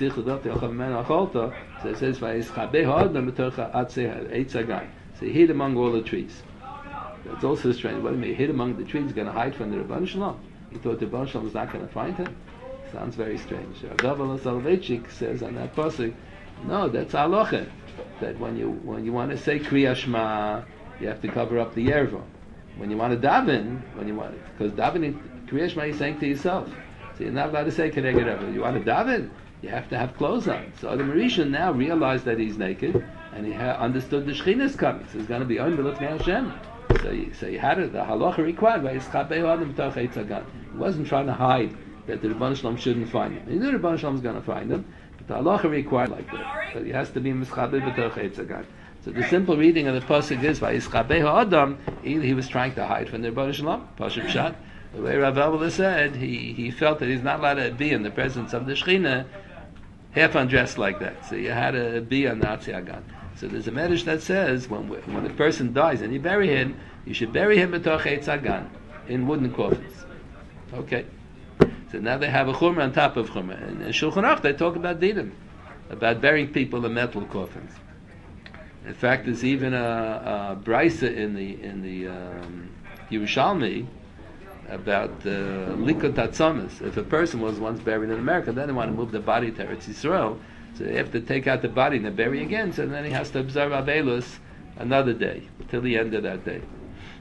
S1: so he hid among all the trees. That's also strange. What do you mean? He hid among the trees, going to hide from the Rebbeinu Shalom? He thought the Rebbeinu Shalom was not going to find him? Sounds very strange. Rav Soloveitchik says on that pasuk, no, that's halacha. That when you want to say Kriya Shema, you have to cover up the yerva. When you want to daven, because davening, Kriya Shema, you're saying to yourself. So you're not allowed to say Keneged Rava. You want to daven, you have to have clothes on. So the Mauritian now realized that he's naked, and he understood the Shekhinah is coming. So it's going to be unbelief B'lifnei Hashem. So you had it. The halacha required by Yischabei Adam B'toch Eitz Hagan. He wasn't trying to hide that the Rebbeinu Shalom shouldn't find him. He knew the Rebbeinu Shalom was going to find him, but the halacha required like that. So he has to be Yischabei B'toch Eitz Hagan. So the simple reading of the pasuk is by Yischabei Adam. He was trying to hide from the Rebbeinu Shalom. Pasuk Pshat. The way Rav Elbel said, he felt that he's not allowed to be in the presence of the Shekhinah half undressed like that. So you had to be on the Atzi Hagan. So there's a medrash that says when a person dies and you bury him, you should bury him b'toch Eitz Hagan, in wooden coffins. Okay. So now they have a chumrah on top of chumrah. And in Shulchan Aruch they talk about dinim, about burying people in metal coffins. In fact, there's even a brisa in the Yerushalmi about likut atzamas. If a person was once buried in America, then they want to move the body to Eretz Yisrael, so they have to take out the body and bury again. So then he has to observe Avelus another day till the end of that day.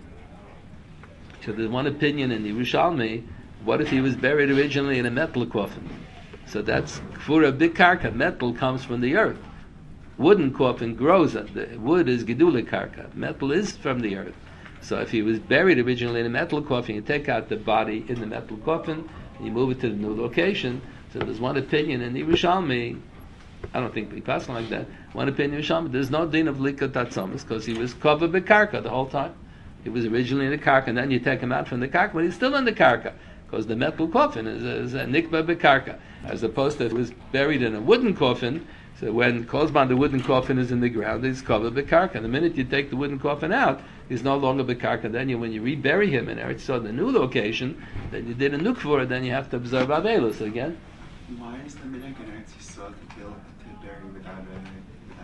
S1: So there's one opinion in the Yerushalmi. What if he was buried originally in a metal coffin? So that's for a big karka. Metal comes from the earth. Wooden coffin grows. The wood is gedule karka. Metal is from the earth. So if he was buried originally in a metal coffin, you take out the body in the metal coffin, and you move it to the new location. So there's one opinion in the Yerushalmi. I don't think we pass like that. One opinion in Yerushalmi. There's no din of likut atzamas because he was covered with karka the whole time. He was originally in the karka, and then you take him out from the karka, but he's still in the karka because the metal coffin is a nikba b'karka, as opposed to if he was buried in a wooden coffin. So when Kozban, the wooden coffin is in the ground, he's covered b'karka. And the minute you take the wooden coffin out, he's no longer b'karka. Then when you rebury him in Eretz Yisrael, the new location, then you did a nukvur, then you have to observe Avelus again.
S7: Why is the minhag in Eretz Yisrael to bury without an aron?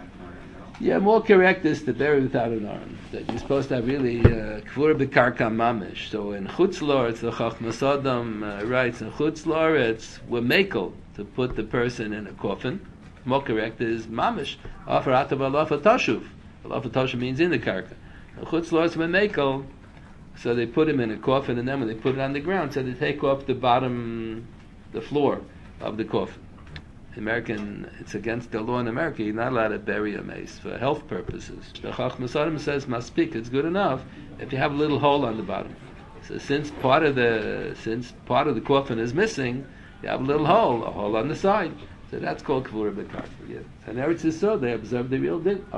S1: Yeah, more correct is to bury without an aron. That you're supposed to have really kvur b'karka mamish. So in Chutzlor, it's the Chachmas Adam writes, in Chutzlor, it's wemekel, to put the person in a coffin. More correct is mamish. Afar atav alafa tashuv. Alafa tashuv means in the karka. Chutz lo memekel. So they put him in a coffin, and then when they put it on the ground, so they take off the bottom, the floor of the coffin. American, it's against the law in America. You're not allowed to bury a mace for health purposes. The Chachmas Adam says maspik. It's good enough if you have a little hole on the bottom. So since part of the coffin is missing, you have a hole on the side. So that's called Kvura B'Karka. Yeah. And Eretz Yisrael, they observed the real din.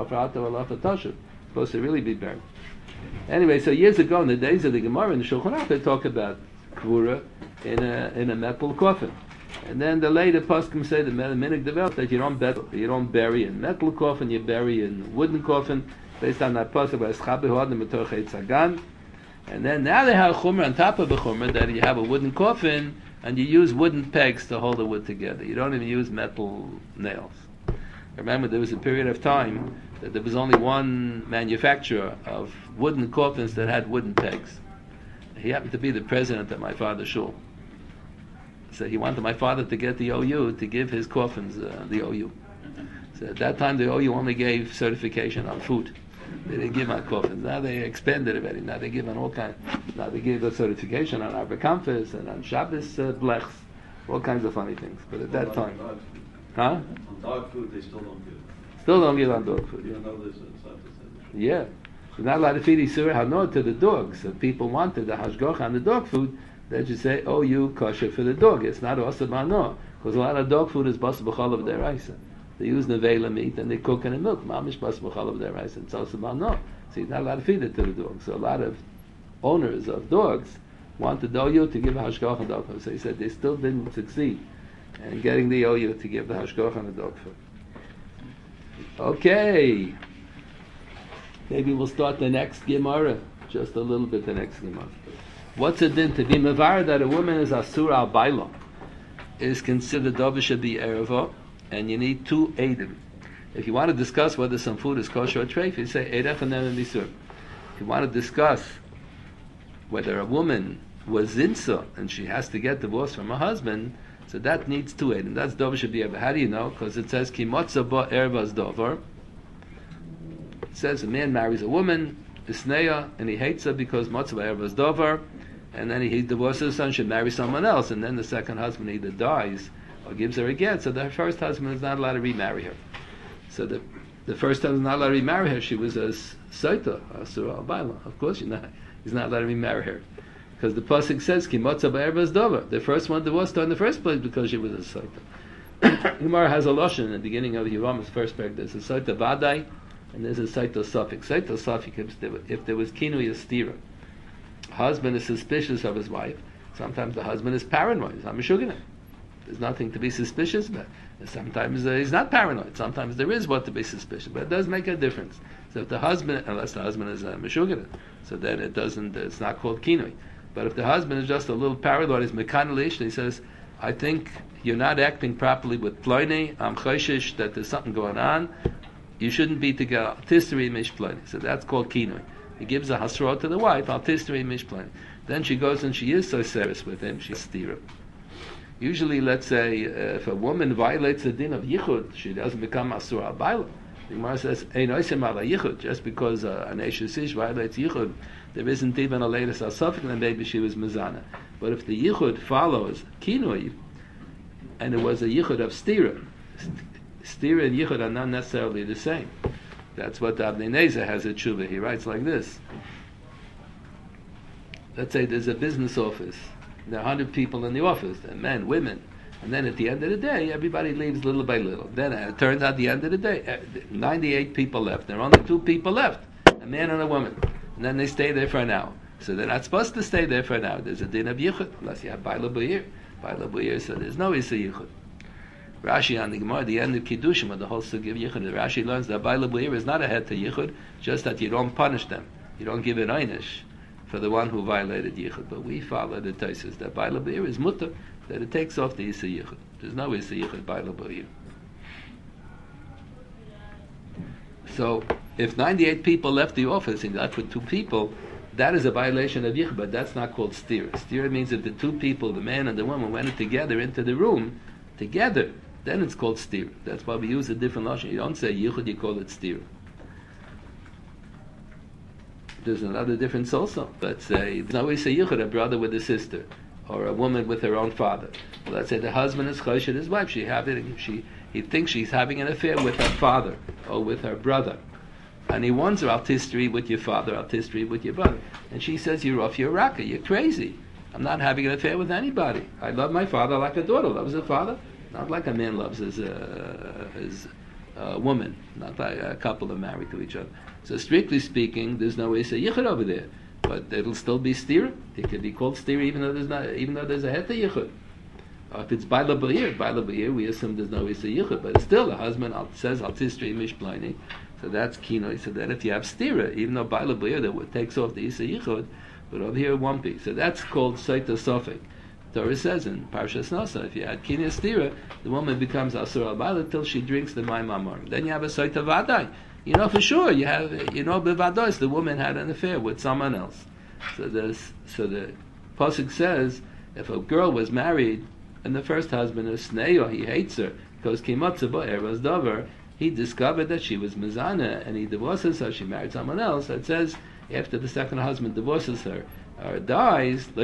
S1: Supposed to really be buried. Anyway, so years ago, in the days of the Gemara in the Shulchan Aruch, they talk about Kvura in a metal coffin. And then the later poskim say the minhag developed that you don't bury in metal coffin, you bury in wooden coffin, based on that pasuk by Yischabei Adam B'toch Eitz Hagan. And then now they have a chumrah on top of a chumrah that you have a wooden coffin, and you use wooden pegs to hold the wood together. You don't even use metal nails. Remember, there was a period of time that there was only one manufacturer of wooden coffins that had wooden pegs. He happened to be the president of my father's shul. So he wanted my father to get the OU to give his coffins the OU. So at that time, the OU only gave certification on food. They didn't give on coffins. Now they expanded already. Now they give on all kinds. Now they give a certification on Abrakamfis and on Shabbos blechs, all kinds of funny things. But at that time,
S5: On dog food, they still don't give.
S1: Still don't give on dog food.
S5: You know this inside the sandwich.
S1: Yeah, you're not allowed to feed Isur Hanor to the dogs. If people wanted the hashgoch on the dog food, they should say, "Oh, you kosher for the dog." It's not osam hanor because a lot of dog food is bas b'chalav deraisa. They use nevela meat and they cook it in milk. Mamish bas b'chalav deraisa. It's osam hanor. So you're not allowed to feed it to the dog. So a lot of owners of dogs wanted the OU to give a hashgoch on dog food. So he said they still didn't succeed in getting the OU to give the hashgoch on the dog food. Okay. Maybe we'll start the next Gemara. Just a little bit the next Gemara. What's it then to be mevar that a woman is asur al baila is considered dovish should be ereva, and you need two eidim. If you want to discuss whether some food is kosher or treif, you say eidach and then bisur. If you want to discuss whether a woman was zinsa and she has to get divorced from her husband, so that needs two eidim. That's dovish should be ereva. How do you know? Because it says ki motza ba erevas dovar. It says a man marries a woman. Isneya, and he hates her because Matzah B'Erev Dover, and then he divorces his son, should marry someone else, and then the second husband either dies or gives her a get, so the first husband is not allowed to remarry her. So the first husband is not allowed to remarry her. She was a Saita, a Surah al-Baila. Of course he's not allowed to remarry her. Because the Pasuk says, Ki Matzah B'Erev Dover. The first one divorced her in the first place because she was a Saita. Gemara has a lashon in the beginning of Yerom's first paragraph. There's a Saita Vadai, and there's a Saita Safik. Saita Safik, if there was Kinui Astira. Husband is suspicious of his wife. Sometimes the husband is paranoid. He's not Meshuggah. There's nothing to be suspicious about. Sometimes he's not paranoid. Sometimes there is what to be suspicious, but it does make a difference. So if the husband, unless the husband is Meshuggah, so then it's not called Kinui. But if the husband is just a little paranoid, he's mekanalish, and he says, I think you're not acting properly with Ploini, I'm choshish that there's something going on, you shouldn't be together, Tisteri Mish Ploini. So that's called Kinui. He gives a hasra to the wife, Tisteri Mish Ploini. Then she goes and she is so serious with him, she's stira. Usually, let's say, if a woman violates the din of yichud, she doesn't become asur al baila. The Gemara says, "Ein oisem ala yichud." Just because an eshes ish violates yichud, there isn't even a latest asafik, and maybe she was mezana. But if the yichud follows kinui, and it was a yichud of stira, stira and yichud are not necessarily the same. That's what the Avnei Nezer has at Tshuva. He writes like this. Let's say there's a business office. There are 100 people in the office, and men, women. And then at the end of the day, everybody leaves little by little. Then it turns out at the end of the day, 98 people left. There are only 2 people left, a man and a woman. And then they stay there for an hour. So they're not supposed to stay there for an hour. There's a din of yichud, unless you have Baila B'Yir. Baila B'Yir, so there's no Issa yichud. Rashi on the Gemara, the end of Kiddushim, with the whole sugi of yichud, Rashi learns that Baila B'Yir is not a head to yichud, just that you don't punish them. You don't give an einish for the one who violated yichud. But we follow the Taisus that Baila B'Yir is mutter, that it takes off the Issa yichud. There's no Issa yichud Baila B'Yir. So, if 98 people left the office and left with 2 people, that is a violation of yichud, but that's not called stira. Stira means that the 2 people, the man and the woman, went together into the room, together, then it's called stira. That's why we use a different lashon. You don't say yichud, you call it stira. There's another difference also. Let's say, there's always a yichud, a brother with a sister, or a woman with her own father. Well, let's say the husband is choshed his wife. He thinks she's having an affair with her father, or with her brother. And he wants her, I'll history with your father, I'll history with your brother. And she says, you're off your rocker, you're crazy. I'm not having an affair with anybody. I love my father like a daughter loves her father, not like a man loves his woman, not like a couple are married to each other. So strictly speaking, there's no way to say yichud over there, but it'll still be stira. It could be called stira even though there's a het to yichud. If it's Baila B'Yir, we assume there's no way to say yichud, but still the husband says al tistri mish plini. So that's kinoi. So then if you have stira, even though Baila B'Yir that takes off the Isa Yichud, but over here it won't be. So that's called Saita Sofik. Torah says in Parshas Nasa, if you add kinoi stira, the woman becomes Asur al Baila till she drinks the Mayim Amorim. Then you have a Saita Vadai. You know for sure, Bevados, the woman had an affair with someone else. So the Pasuk says, if a girl was married and the first husband is Sneo, he hates her, because Kimatzah Eros Dover, he discovered that she was Mizana and he divorces her, she married someone else. It says, after the second husband divorces her or dies, the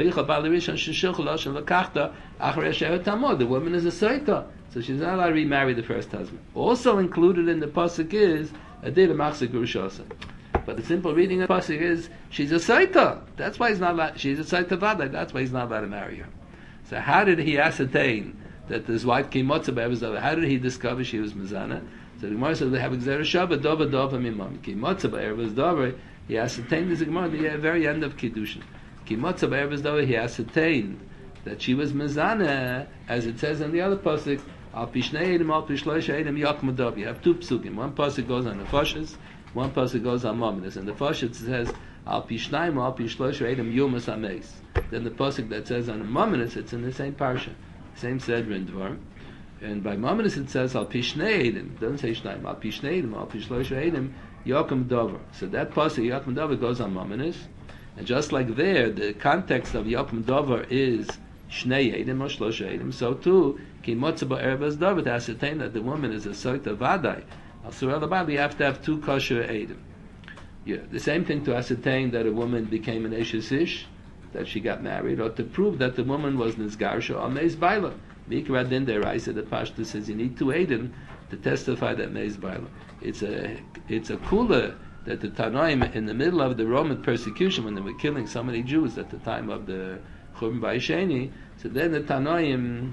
S1: woman is a Saita, so she's not allowed to remarry the first husband. Also included in the Pasuk is a Dei L'Machzir Gerusha. But the simple reading of the Pasuk is, she's a Saita. That's why he's not allowed, she's a Saita Vadai, that's why he's not allowed to marry her. So how did he ascertain that his wife came Motzah? How did he discover she was Mizana? So the Gemara says they have Gzera Shabbat, Dova Mimam. Ki Motzah B'Erev Dover, he ascertained this Gemara at the very end of Kiddushin. Ki Motzah B'Erev Dover, he ascertained that she was Mizana, as it says in the other pasuk, Al Pishnei Edom, Al Pishlosh Edom, Yakum Dov. You have 2 psukim. One pasuk goes on the Nefashos, one pasuk goes on Mominus. And the Nefashos says, Al Pishnaim, Al Pishlosh Edom, Yumas Ameis. Then the pasuk that says on the Mominus, it's in the same parsha, same Sedrin Dvar. And by Maimonides it says Al Pishnei Edom. It doesn't say Shnaim. Al Pishnei Edom, Al Pishlosh Edom, Yakum Dover. So that pasuk Yakum Dover goes on Maimonides, and just like there, the context of Yakum Dover is Shnei Edom or Shlosh Edom. So too, Ki Motzah B'Erev Dover, to ascertain that the woman is a Saita Vadai. Al Surah L'Bab, you have to have 2 kosher Edom. Yeah, the same thing to ascertain that a woman became an Eshes Ish, that she got married, or to prove that the woman was Nizgarsha or Meis Baila. Mikra Din Deraisa, the Pashto says you need 2 Eidim to testify that Meis Baila. It's a kula that the Tanoim, in the middle of the Roman persecution, when they were killing so many Jews at the time of the Churban Bayesheni, so then the Tanoim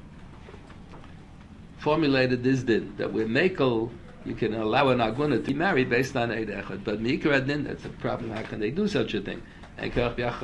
S1: formulated this din, that with Mekel, you can allow an Aguna to be married based on Eid Echad. But Mikra Din, that's a problem. How can they do such a thing? How can they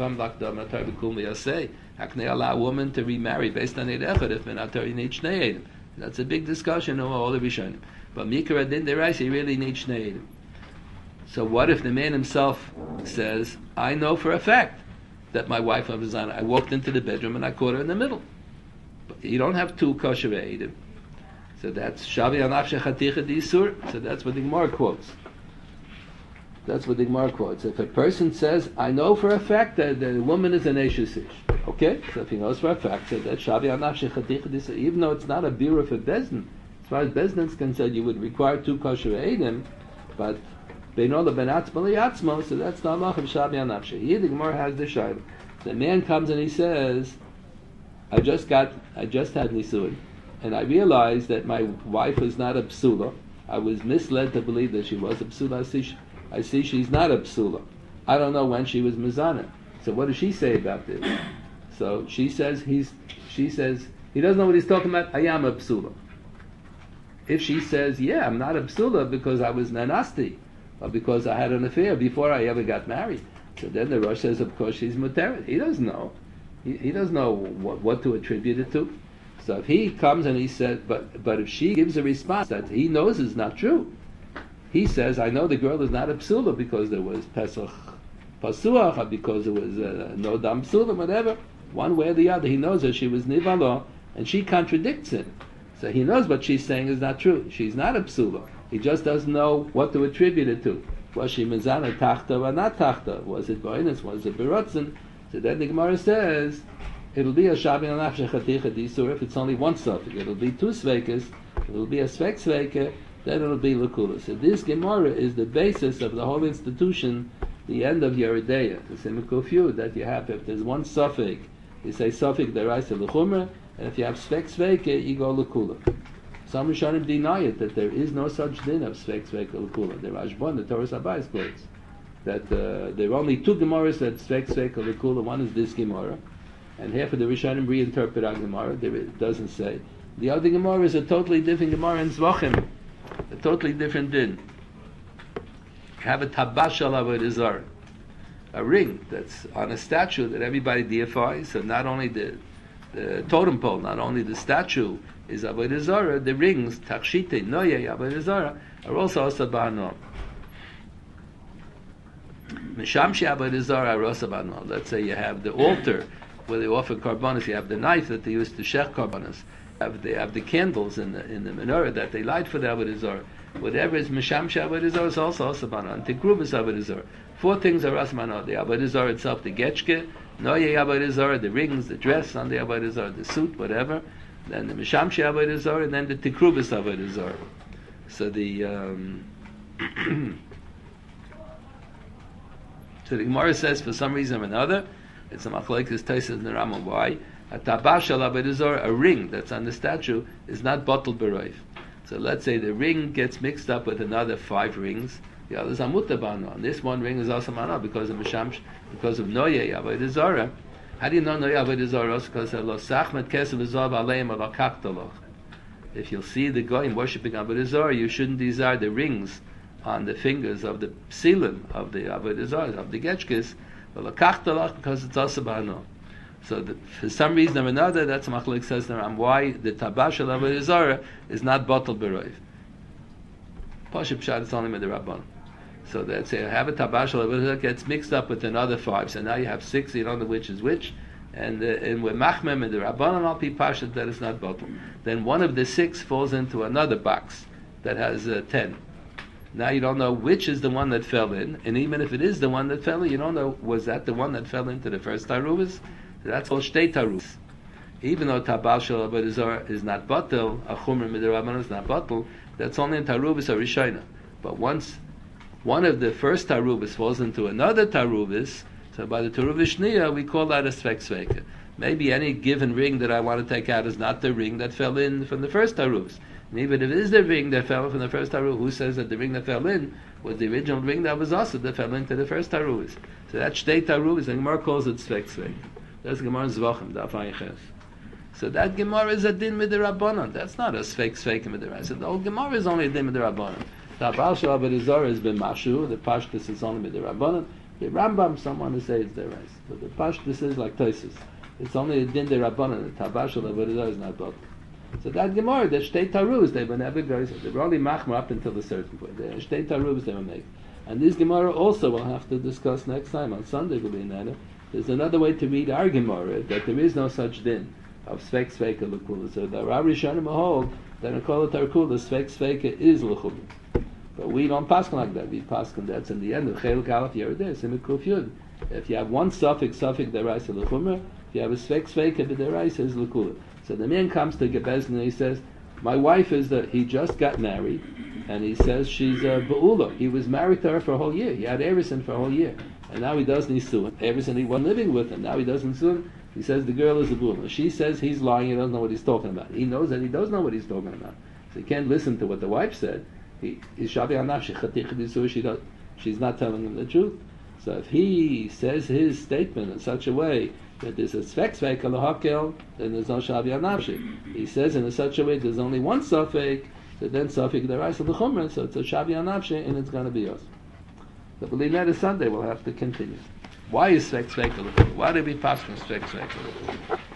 S1: allow a woman to remarry based on Eid Echad if Menatar needs Shnei Eidim? That's a big discussion over all the Rishonim. But Mikra Din Derais, you really need Shnei Eidim. So what if the man himself says, I know for a fact that my wife was on, I walked into the bedroom and I caught her in the middle. But you don't have 2 kosher Eidim. So that's Shavi Anafshe Chaticha D'Isur. So that's what the Gemara quotes. That's what the Gemara quotes. If a person says, I know for a fact that the woman is an Eshes Ish. Okay? So if he knows for a fact that Shavi Anafshe Chaticha D'Isur, even though it's not a bira for Bezdin, as far as Bezdin is concerned, you would require 2 kosher Eidim, but Beinola Ben Atzma Liatzmo, so that's not Lach of Shavi Anafshe. Here the Gemara has the Shaila. The man comes and he says, I just had Nisuin, and I realized that my wife was not a psula. I was misled to believe that she was a psula. I see she's not a psula. I don't know when she was mizana. So what does she say about this? So she says he doesn't know what he's talking about. I am a psula. If she says, yeah, I'm not a psula because I was nanasti, or because I had an affair before I ever got married, so then the Rosh says, of course, she's muteret. He doesn't know. He doesn't know what to attribute it to. So if he comes and he says, but if she gives a response that he knows is not true, he says, I know the girl is not a psula because there was Pesach Pasuach, or because there was no dam psula, whatever. One way or the other, he knows that she was nivalo, and she contradicts him. So he knows what she's saying is not true. She's not a psula. He just doesn't know what to attribute it to. Was she mizana tachta or not tachta? Was it boinus? Was it berotzen? So then the Gemara says, it'll be a Shavi Anafshe Chaticha D'Isur if it's only one suffix. It'll be 2 sveikas, it'll be a svek sveika, then it'll be Lakula. So this Gemara is the basis of the whole institution, the end of Yeridea, the Simikufyu, that you have, if there's one suffix, you say suffix deraisa l'chumra, and if you have svek sveika, you go Lakula. Some Rishonim deny it, that there is no such din of svek sveika Lakula. The Rashbon, the Torah Sabayis quotes, that there are only 2 Gemaras that svek sveika Lakula. One is this Gemara, and half of the Rishonim reinterpret our Gemara. It doesn't say. The other Gemara is a totally different Gemara in Zvachim, a totally different din. Have a tabashal avodah zarah, a ring that's on a statue that everybody deifies. So not only the totem pole, not only the statue is avodah zarah, the rings takshite noye avodah zarah are also ba'anom. Mishamshi avodah zarah are also ba'anom. Let's say you have the altar where they offer karbanos, you have the knife that they use to shech karbanos, they have the candles in the menorah that they light for the avodah zarah. Whatever is mishamshi avodah zarah is also ba'anom. Tikrubas avodah zarah. 4 things are asmanah: the avodah zarah itself, the getchke, noye avodah zarah, the rings, the dress on the avodah zarah, the suit, whatever. Then the mishamshi avodah zarah, and then the tikrubas avodah zarah. So the so the Gemara says, for some reason or another, it's a machlokes Tosfos and the Rambam. Why? A tabashal avodah zarah, a ring that's on the statue, is not bottled beroif. So let's say the ring gets mixed up with another 5 rings. The others are mutabana. And this one ring is also mana because of mishamsh, because of noye avodah zarah. How do you know noye avodah zarah? Because lo sachmet kesav zav aleim lo kaktaloch. If you'll see the goyim worshiping avodah zarah, you shouldn't desire the rings on the fingers of the psilim of the avodah zarah, of the getchkes, lo kaktaloch, because it's also ba'ano. So for some reason or another, that's machlokes says why the tabash of avodah zarah is not bottled beroif. Pashup pshat, it's only with the rabban. So that's say have a tabash of avodah zarah gets mixed up with another 5. So now you have 6. You don't know which is which. And with machmem and the rabbanon al pi pashat that is not bottled. Then one of the 6 falls into another box that has 10. Now you don't know which is the one that fell in, and even if it is the one that fell in, you don't know was that the one that fell into the first taruvas. So that's called shtei taruvas. Even though tabal shel avodah zarah is not batel, a chumra midrabanan is not batel. That's only in taruvas or rishayna. But once one of the first tarubis falls into another tarubis, so by the tarubis shniya, we call that a svek sveka. Maybe any given ring that I want to take out is not the ring that fell in from the first tarubis. And even if it is the ring that fell from the first tarubis, who says that the ring that fell in was the original ring that was also that fell into the first tarubis? So that shtei tarubis, the Gemara calls it svek sveka. That's Gemara in Zvachim, Daf Ayin Ches. So that Gemara is a din midirabbanan. That's not a svek sveka midiraisa. The whole Gemara is only a din midirabbanan. The Baal Shal Abedazar has been mashu. The Pashtus is only midirabbanan. The Rambam, someone to say it's deraisa, but the Pashtus is like Tosis. It's only a din derabbanan. The Baal Shal Abedazar is not both. So that Gemara, the shtei tarubis, they were never goes. They were only machmer up until a certain point. The shtei tarubis they were made. And this Gemara also we'll have to discuss next time on Sunday. Will be in There's another way to read our Gemara that there is no such din of svek sveka l'kula. So the Rav Rishonim hold that in Kol Tarkula svek sveka is l'chumra. But we don't paskin like that. We paskin that's in the end of Chelik Aleph Yerideh Simik Kuf Yud. If you have one suffix deraisa l'chumra, if you have a svek sveka the deraisa is l'kula. So the man comes to Gebezin and he says, my wife is he just got married, and he says she's a ba'ula. He was married to her for a whole year. He had Erison for a whole year. And now he does nisuin. Erison he wasn't living with him. Now he does nisuin. He says the girl is a ba'ula. She says he's lying. He doesn't know what he's talking about. He knows that he does know what he's talking about. So he can't listen to what the wife said. He's shavi anafshi. She's not telling him the truth. So if he says his statement in such a way that there's a svek sveka l'hakel, then there's no shavi anafshi. He says in such a way there's only one suffix, so then suffix deraisa l'chumra, so it's a shavi anafshi, and it's going to be us. So believe that is Sunday. We'll have to continue. Why is svek sveka l'chumra? Why did we pass from svek sveka l'chumra?